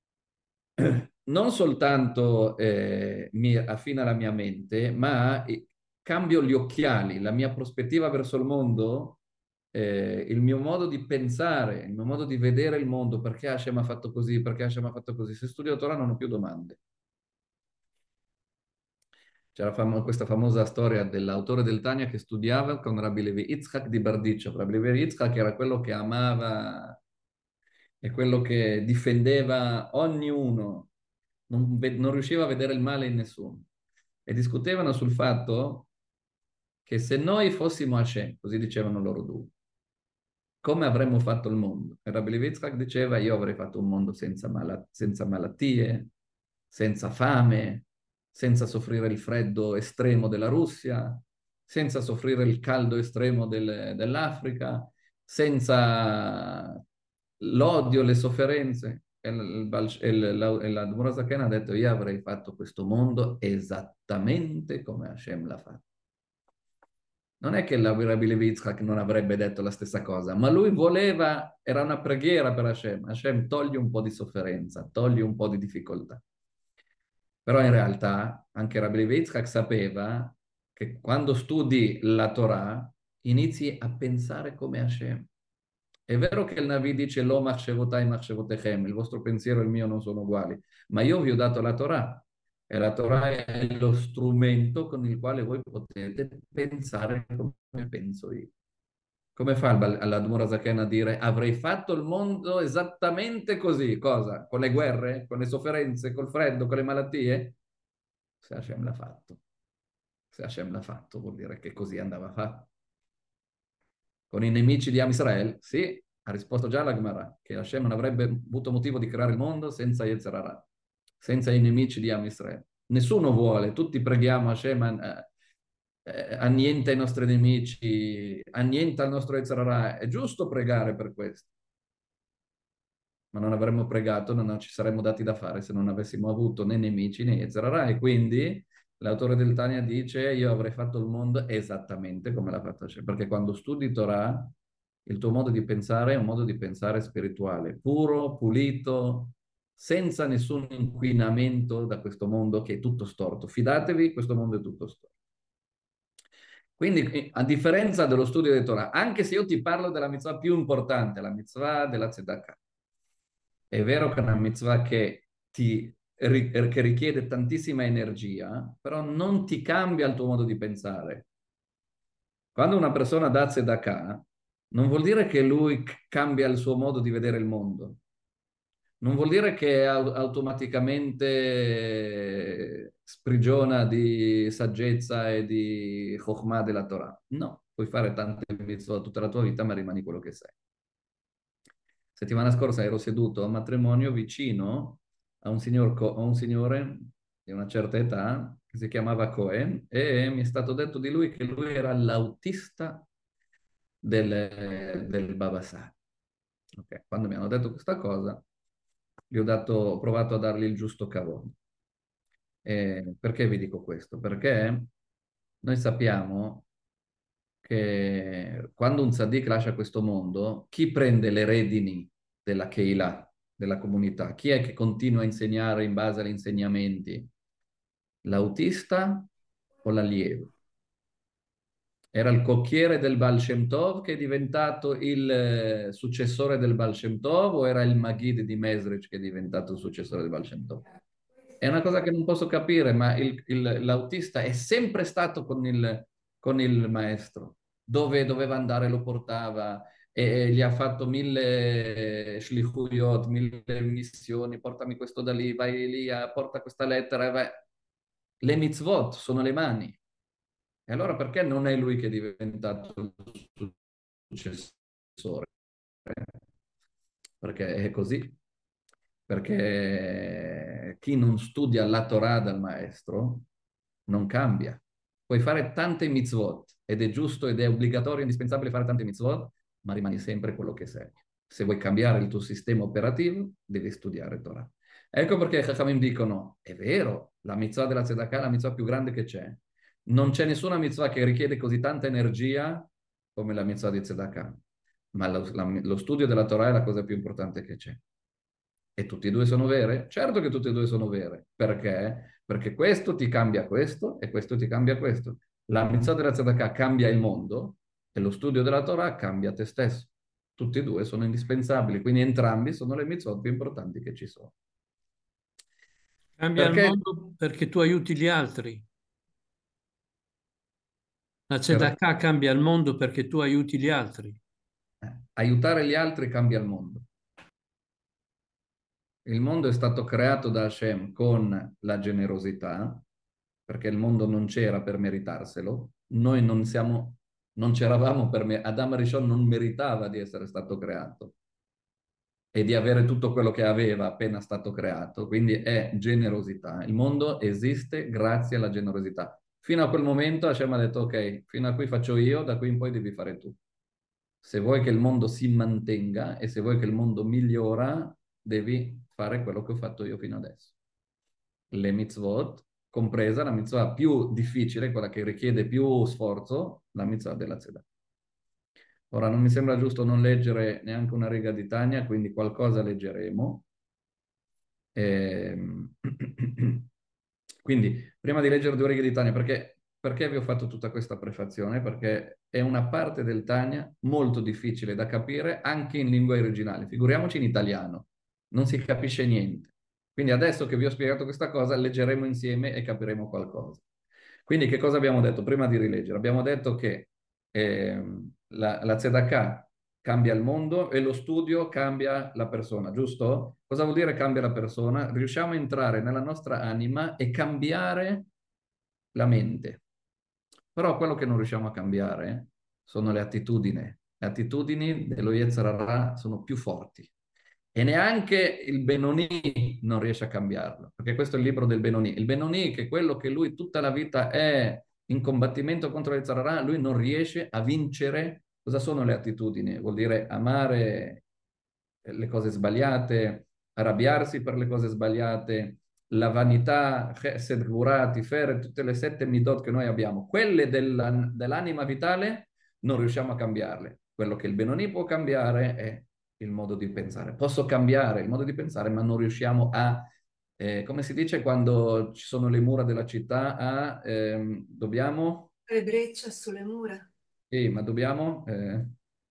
non soltanto eh, mi affina la mia mente, ma eh, cambio gli occhiali, la mia prospettiva verso il mondo, eh, il mio modo di pensare, il mio modo di vedere il mondo, perché Hashem ha fatto così, perché Hashem ha fatto così. Se studio Torah non ho più domande. C'era fam- questa famosa storia dell'autore del Tanya che studiava con Rabbi Levi Yitzhak di Bardiccio. Rabbi Levi Yitzhak era quello che amava e quello che difendeva ognuno, non, ve- non riusciva a vedere il male in nessuno. E discutevano sul fatto che se noi fossimo Hashem, così dicevano loro due, come avremmo fatto il mondo? E Rabbi Levi Yitzhak diceva, io avrei fatto un mondo senza, mala- senza malattie, senza fame, senza soffrire il freddo estremo della Russia, senza soffrire il caldo estremo del- dell'Africa, senza l'odio, le sofferenze. E il, il, Bal- e il- la, e la Dmura Zaken ha detto, io avrei fatto questo mondo esattamente come Hashem l'ha fatto. Non è che la Rabbi Levi Yitzhak non avrebbe detto la stessa cosa, ma lui voleva, era una preghiera per Hashem. Hashem, togli un po' di sofferenza, togli un po' di difficoltà. Però in realtà anche Rabbi Levi Yitzhak sapeva che quando studi la Torah inizi a pensare come Hashem. È vero che il Navi dice Lo machshevotai machshevotechem, il vostro pensiero e il mio non sono uguali, ma io vi ho dato la Torah e la Torah è lo strumento con il quale voi potete pensare come penso io. Come fa l'Admor Zaken a dire avrei fatto il mondo esattamente così? Cosa? Con le guerre, con le sofferenze, col freddo, con le malattie? Se Hashem l'ha fatto. Se Hashem l'ha fatto vuol dire che così andava fatto. Con i nemici di Am Israel? Sì, ha risposto già la Gemara, che Hashem non avrebbe avuto motivo di creare il mondo senza Yetzer Hara, senza i nemici di Am Israel. Nessuno vuole, tutti preghiamo Hashem, eh, eh, annienta i nostri nemici, annienta il nostro Yetzer Hara. È giusto pregare per questo, ma non avremmo pregato, non ci saremmo dati da fare se non avessimo avuto né nemici né Yetzer Hara. E quindi l'autore del Tanya dice: io avrei fatto il mondo esattamente come l'ha fatto Hashem, perché quando studi Torah, il tuo modo di pensare è un modo di pensare spirituale, puro, pulito, senza nessun inquinamento da questo mondo che è tutto storto. Fidatevi, questo mondo è tutto storto. Quindi, a differenza dello studio di Torah, anche se io ti parlo della mitzvah più importante, la mitzvah della tzedakah, è vero che è una mitzvah che, ti, che richiede tantissima energia, però non ti cambia il tuo modo di pensare. Quando una persona dà tzedakah, non vuol dire che lui cambia il suo modo di vedere il mondo. Non vuol dire che automaticamente sprigiona di saggezza e di chokhmah della Torah. No, puoi fare tante mitzvot tutta la tua vita, ma rimani quello che sei. Settimana scorsa ero seduto a un matrimonio vicino a un, signor, a un signore di una certa età che si chiamava Cohen, e mi è stato detto di lui che lui era l'autista del, del Baba Sali. Okay. Quando mi hanno detto questa cosa, gli ho, dato, ho provato a dargli il giusto cavolo. Eh, perché vi dico questo? Perché noi sappiamo che quando un tzaddik lascia questo mondo, chi prende le redini della Keilah, della comunità? Chi è che continua a insegnare in base agli insegnamenti? L'autista o l'allievo? Era il cocchiere del Baal Shem Tov che è diventato il eh, successore del Baal Shem Tov, o era il Maggid di Mesrich che è diventato il successore del Baal Shem Tov? È una cosa che non posso capire, ma il- il- l'autista è sempre stato con il, con il maestro. Dove doveva andare lo portava, e, e gli ha fatto mille shlichuyot, mille missioni: portami questo da lì, vai lì, a- porta questa lettera. E vai. Le mitzvot sono le mani. E allora perché non è lui che è diventato il successore? Perché è così. Perché chi non studia la Torah dal maestro non cambia. Puoi fare tante mitzvot, ed è giusto ed è obbligatorio e indispensabile fare tante mitzvot, ma rimani sempre quello che sei. Se vuoi cambiare il tuo sistema operativo, devi studiare Torah. Ecco perché i Chachamim dicono: è vero, la mitzvah della tzedakah è la mitzvah più grande che c'è. Non c'è nessuna mitzvah che richiede così tanta energia come la mitzvah di tzedakah, ma lo, la- lo studio della Torah è la cosa più importante che c'è. E tutte e due sono vere? Certo che tutte e due sono vere. Perché? Perché questo ti cambia questo e questo ti cambia questo. La mitzvah della tzedakah cambia il mondo e lo studio della Torah cambia te stesso. Tutti e due sono indispensabili, quindi entrambi sono le mitzvot più importanti che ci sono.
Cambia il
Perché
mondo perché tu aiuti gli altri. La
per
tzedakah cambia il mondo perché tu aiuti gli altri.
eh, aiutare gli altri cambia il mondo. Il mondo è stato creato da Hashem con la generosità, perché il mondo non c'era per meritarselo. Noi non siamo, non c'eravamo per me. Adam Rishon non meritava di essere stato creato e di avere tutto quello che aveva appena stato creato. Quindi è generosità. Il mondo esiste grazie alla generosità. Fino a quel momento Hashem ha detto: ok, fino a qui faccio io, da qui in poi devi fare tu. Se vuoi che il mondo si mantenga e se vuoi che il mondo migliora, devi fare quello che ho fatto io fino adesso. Le mitzvot, compresa la mitzvah più difficile, quella che richiede più sforzo, la mitzvah della tzedakah. Ora, non mi sembra giusto non leggere neanche una riga di Tanya, quindi qualcosa leggeremo. Ehm, Quindi, prima di leggere due righe di Tanya, perché, perché vi ho fatto tutta questa prefazione? Perché è una parte del Tanya molto difficile da capire anche in lingua originale. Figuriamoci in italiano, non si capisce niente. Quindi adesso che vi ho spiegato questa cosa, leggeremo insieme e capiremo qualcosa. Quindi che cosa abbiamo detto prima di rileggere? Abbiamo detto che ehm, la, la tzedakah cambia il mondo e lo studio cambia la persona, giusto? Cosa vuol dire cambia la persona? Riusciamo a entrare nella nostra anima e cambiare la mente. Però quello che non riusciamo a cambiare sono le attitudini. Le attitudini dello Yetzer Hara sono più forti. E neanche il Benoni non riesce a cambiarlo, perché questo è il libro del Benoni. Il Benoni, che è quello che lui tutta la vita è in combattimento contro il Zarara, lui non riesce a vincere. Cosa sono le attitudini? Vuol dire amare le cose sbagliate, arrabbiarsi per le cose sbagliate, la vanità, chesed, gvurah, tiferet, tutte le sette midot che noi abbiamo. Quelle della- dell'anima vitale non riusciamo a cambiarle. Quello che il Benoni può cambiare è il modo di pensare. Posso cambiare il modo di pensare, ma non riusciamo a, eh, come si dice quando ci sono le mura della città, a, ehm, dobbiamo,
Le breccia sulle mura.
sì, ma dobbiamo, eh,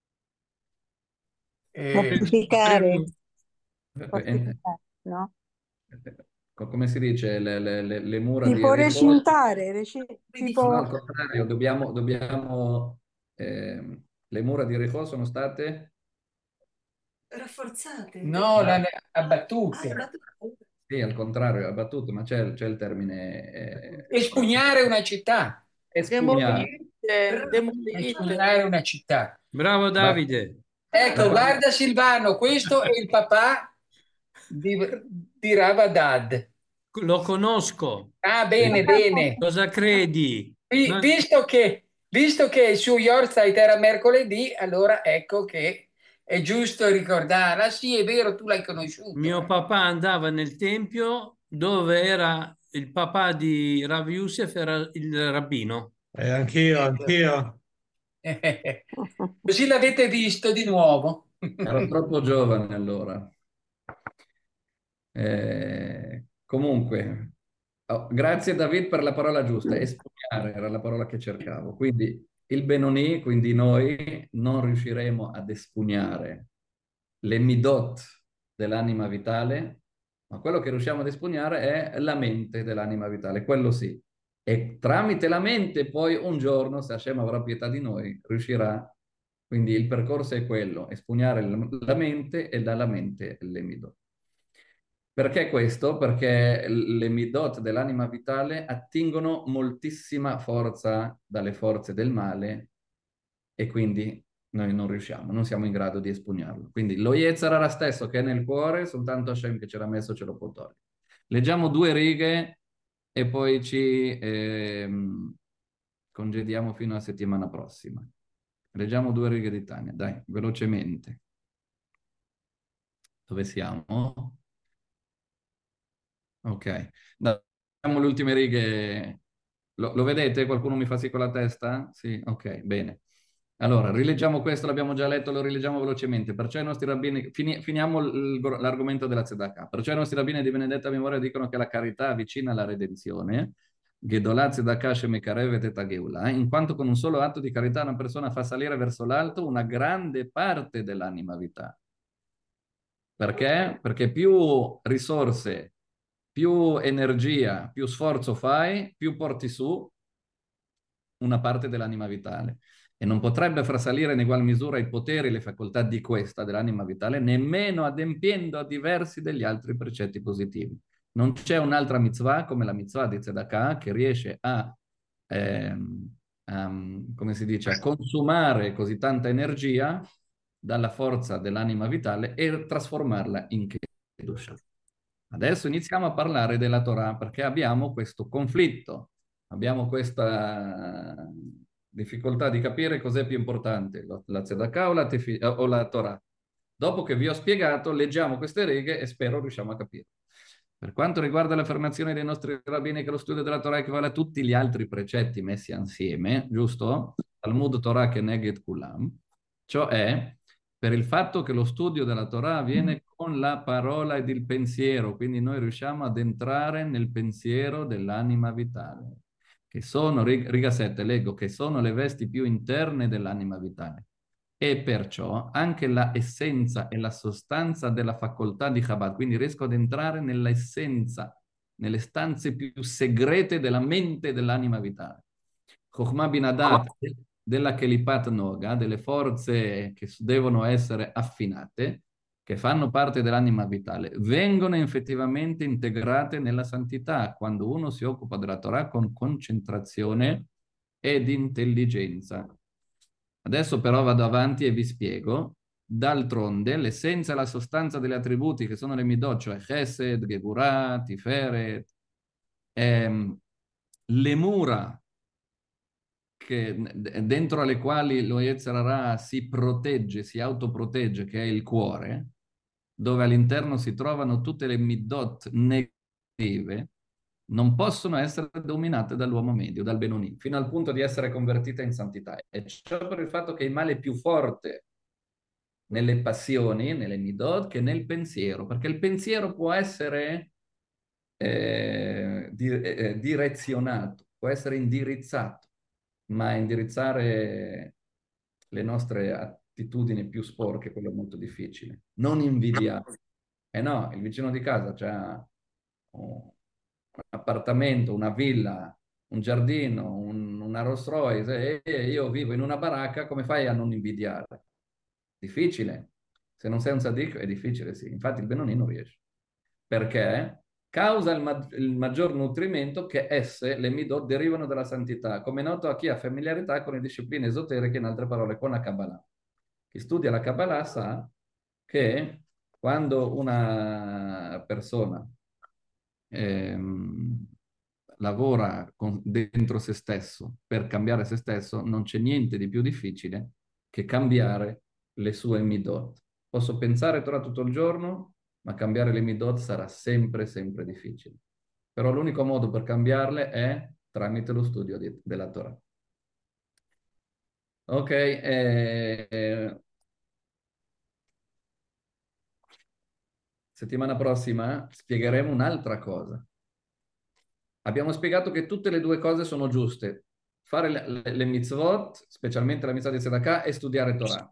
Eh,
Fortificare,
eh,
fortificare, no?
co- come si dice, le, le- le- le mura di
Tipo
riposo.
recintare, reci-
No,
tipo
al contrario, dobbiamo, dobbiamo ehm, le mura di Ericò sono state,
Rafforzate.
no,
ma-
la-
Ah,
abbattute.
ma tu-
sì, al contrario, abbattute, ma c'è c'è il termine eh,
Espugnare una città.
espugnare.
Però-
Espugnare una città.
Bravo
Ma-
Davide.
Ecco, guarda Silvano, questo è il papà di, di Ravadad.
Lo conosco.
Ah, bene, bene.
Cosa credi?
Vi-
No,
Visto che, visto che su Yorkshire era mercoledì, allora ecco che è giusto ricordare. Ah sì, è vero, tu l'hai conosciuto.
mio papà andava nel tempio dove era il papà di Rav Yusef, era il rabbino.
Eh, anch'io, anch'io.
Così l'avete visto di nuovo.
Ero troppo giovane allora. Eh, comunque, oh, grazie David per la parola giusta. Espugnare era la parola che cercavo. Quindi il Benoni, quindi noi non riusciremo ad espugnare le midot dell'anima vitale, ma quello che riusciamo ad espugnare è la mente dell'anima vitale, quello sì. E tramite la mente poi un giorno, se Hashem avrà pietà di noi, riuscirà. Quindi il percorso è quello, espugnare la mente e dalla mente le midot. Perché questo? Perché le midot dell'anima vitale attingono moltissima forza dalle forze del male e quindi noi non riusciamo, non siamo in grado di espugnarlo. Quindi lo Yetzirah stesso che è nel cuore, soltanto Hashem che ce l'ha messo ce lo può togliere. Leggiamo due righe e poi ci ehm, congediamo fino alla settimana prossima. Leggiamo due righe di Tania, dai, velocemente. Dove siamo? Ok, diciamo le ultime righe. Lo, lo vedete? Qualcuno mi fa sì con la testa? Sì, ok, bene. Allora, rileggiamo questo, l'abbiamo già letto, lo rileggiamo velocemente. Perciò i nostri rabbini, fini, finiamo l- l'argomento della tzedakah. Perciò i nostri rabbini di benedetta memoria dicono che la carità avvicina alla redenzione, Gedolah tzedakah shemekarevet et hageulah, in quanto con un solo atto di carità una persona fa salire verso l'alto una grande parte dell'anima vitale. Perché? Perché più risorse, più energia, più sforzo fai, più porti su una parte dell'anima vitale. E non potrebbe far salire in ugual misura i poteri e le facoltà di questa, dell'anima vitale, nemmeno adempiendo a diversi degli altri precetti positivi. Non c'è un'altra mitzvah come la mitzvah di Tzedakah che riesce a, ehm, a, come si dice, a consumare così tanta energia dalla forza dell'anima vitale e trasformarla in Kedusha. Adesso iniziamo a parlare della Torah perché abbiamo questo conflitto, abbiamo questa difficoltà di capire cos'è più importante, la Tzedakah o la, tefi, o la Torah. Dopo che vi ho spiegato, leggiamo queste righe e spero riusciamo a capire. Per quanto riguarda l'affermazione dei nostri rabbini che lo studio della Torah equivale a tutti gli altri precetti messi insieme, giusto? Talmud Torah Keneged Kulam, cioè per il fatto che lo studio della Torah avviene con la parola ed il pensiero, quindi noi riusciamo ad entrare nel pensiero dell'anima vitale, che sono, riga sette, leggo, che sono le vesti più interne dell'anima vitale. E perciò anche la essenza e la sostanza della facoltà di Chabad, quindi riesco ad entrare nella essenza, nelle stanze più segrete della mente e dell'anima vitale. Chokhmah bin Adat, della Kelipat Noga, delle forze che devono essere affinate, che fanno parte dell'anima vitale, vengono effettivamente integrate nella santità quando uno si occupa della Torah con concentrazione ed intelligenza. Adesso però vado avanti e vi spiego. D'altronde, l'essenza e la sostanza degli attributi che sono le midot, cioè Chesed, Gevurah, Tiferet, ehm, le mura che, dentro alle quali lo Yetzer Hara si protegge, si autoprotegge, che è il cuore, dove all'interno si trovano tutte le middot negative, non possono essere dominate dall'uomo medio, dal Benoni, fino al punto di essere convertite in santità. E ciò per il fatto che il male è più forte nelle passioni, nelle midot, che nel pensiero, perché il pensiero può essere eh, di, eh, direzionato, può essere indirizzato, ma indirizzare le nostre attitudini più sporche, quello è molto difficile. Non invidiare. Eh no, il vicino di casa c'ha un appartamento, una villa, un giardino, un- una Rolls Royce e io vivo in una baracca, come fai a non invidiare? Difficile. Se non sei un tzaddik è difficile, sì. Infatti il Benoni non riesce. Perché? Causa il, ma- il maggior nutrimento che esse, le midot, derivano dalla santità. Come è noto a chi ha familiarità con le discipline esoteriche, in altre parole, con la Kabbalah. Chi studia la Kabbalah sa che quando una persona ehm, lavora con- dentro se stesso per cambiare se stesso, non c'è niente di più difficile che cambiare le sue midot. Posso pensare Torah tutto il giorno, ma cambiare le midot sarà sempre, sempre difficile. Però l'unico modo per cambiarle è tramite lo studio di- della Torah. Ok, eh, eh, settimana prossima spiegheremo un'altra cosa. Abbiamo spiegato che tutte le due cose sono giuste. Fare le, le, le mitzvot, specialmente la mitzvah di Tzedakah, e studiare Torah.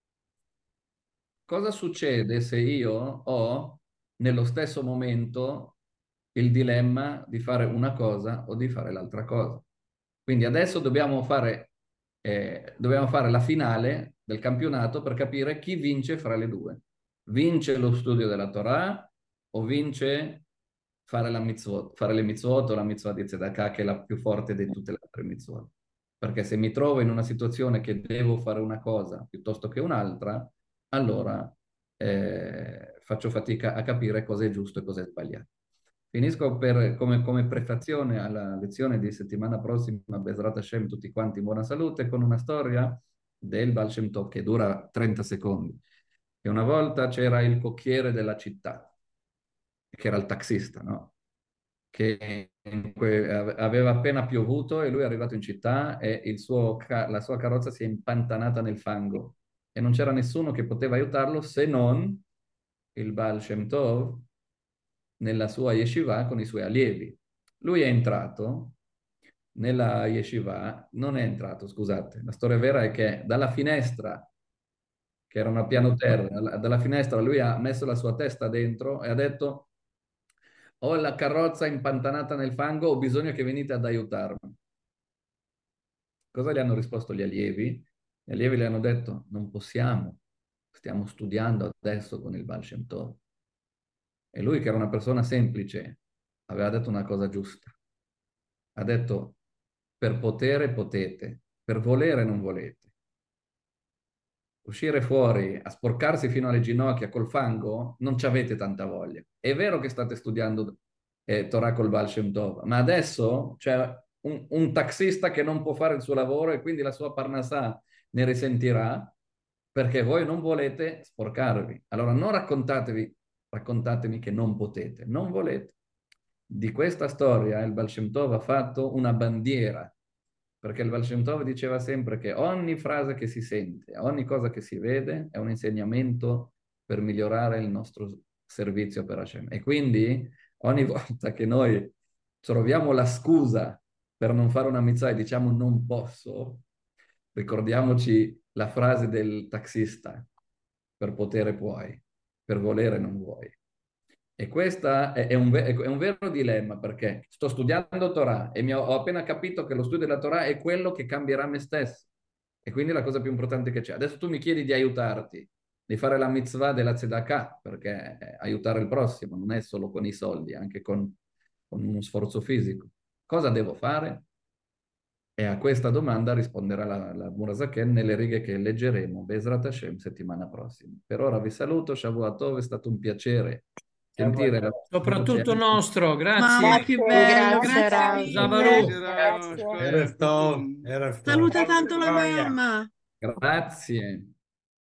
Cosa succede se io ho nello stesso momento il dilemma di fare una cosa o di fare l'altra cosa? Quindi adesso dobbiamo fare, eh, dobbiamo fare la finale del campionato per capire chi vince fra le due. Vince lo studio della Torah o vince fare, la mitzvot, fare le mitzvot o la mitzvah di Tzedakah, che è la più forte di tutte le altre mitzvot? Perché se mi trovo in una situazione che devo fare una cosa piuttosto che un'altra, allora eh, faccio fatica a capire cosa è giusto e cosa è sbagliato. Finisco per, come, come prefazione alla lezione di settimana prossima, Bezrat Hashem, tutti quanti in buona salute, con una storia del Baal Shem Tov che dura trenta secondi. E una volta c'era il cocchiere della città, che era il taxista, no? Che aveva appena piovuto e lui è arrivato in città e il suo la sua carrozza si è impantanata nel fango e non c'era nessuno che poteva aiutarlo se non il Baal Shem Tov nella sua yeshiva con i suoi allievi. Lui è entrato nella yeshiva, non è entrato, scusate, la storia vera è che dalla finestra, che era una piano terra, dalla finestra lui ha messo la sua testa dentro e ha detto: ho la carrozza impantanata nel fango, ho bisogno che venite ad aiutarmi. Cosa gli hanno risposto gli allievi? Gli allievi le hanno detto: non possiamo, stiamo studiando adesso con il Baal Shem Tov. E lui, che era una persona semplice, aveva detto una cosa giusta. Ha detto: per potere potete, per volere non volete. Uscire fuori a sporcarsi fino alle ginocchia col fango, non ci avete tanta voglia. È vero che state studiando eh, Torah col Baal Shem Tov, ma adesso c'è un, un taxista che non può fare il suo lavoro e quindi la sua parnassà ne risentirà perché voi non volete sporcarvi. Allora non raccontatevi, raccontatemi che non potete, non volete. Di questa storia il Baal Shem Tov ha fatto una bandiera, perché il Baal Shem Tov diceva sempre che ogni frase che si sente, ogni cosa che si vede è un insegnamento per migliorare il nostro servizio per Hashem. E quindi ogni volta che noi troviamo la scusa per non fare una mitzvah e diciamo non posso, ricordiamoci la frase del taxista: per potere puoi, per volere non vuoi. E questo è, è, un, è un vero dilemma, perché sto studiando Torah e mi ho, ho appena capito che lo studio della Torah è quello che cambierà me stesso. E quindi è la cosa più importante che c'è. Adesso tu mi chiedi di aiutarti, di fare la mitzvah della tzedakah, perché eh, aiutare il prossimo non è solo con i soldi, anche con, con uno sforzo fisico. Cosa devo fare? E a questa domanda risponderà la, la Murasaken nelle righe che leggeremo Bezrat Hashem settimana prossima. Per ora vi saluto, Shavua Tov, è stato un piacere sentire la
Soprattutto
voce.
nostro,
Mamma,
grazie.
che bello,
Grazie,
grazie
Raul.
Zavaru.
mille.
Grazie.
Erev Tov, Erev Tov.
Saluta tanto la mamma.
Grazie.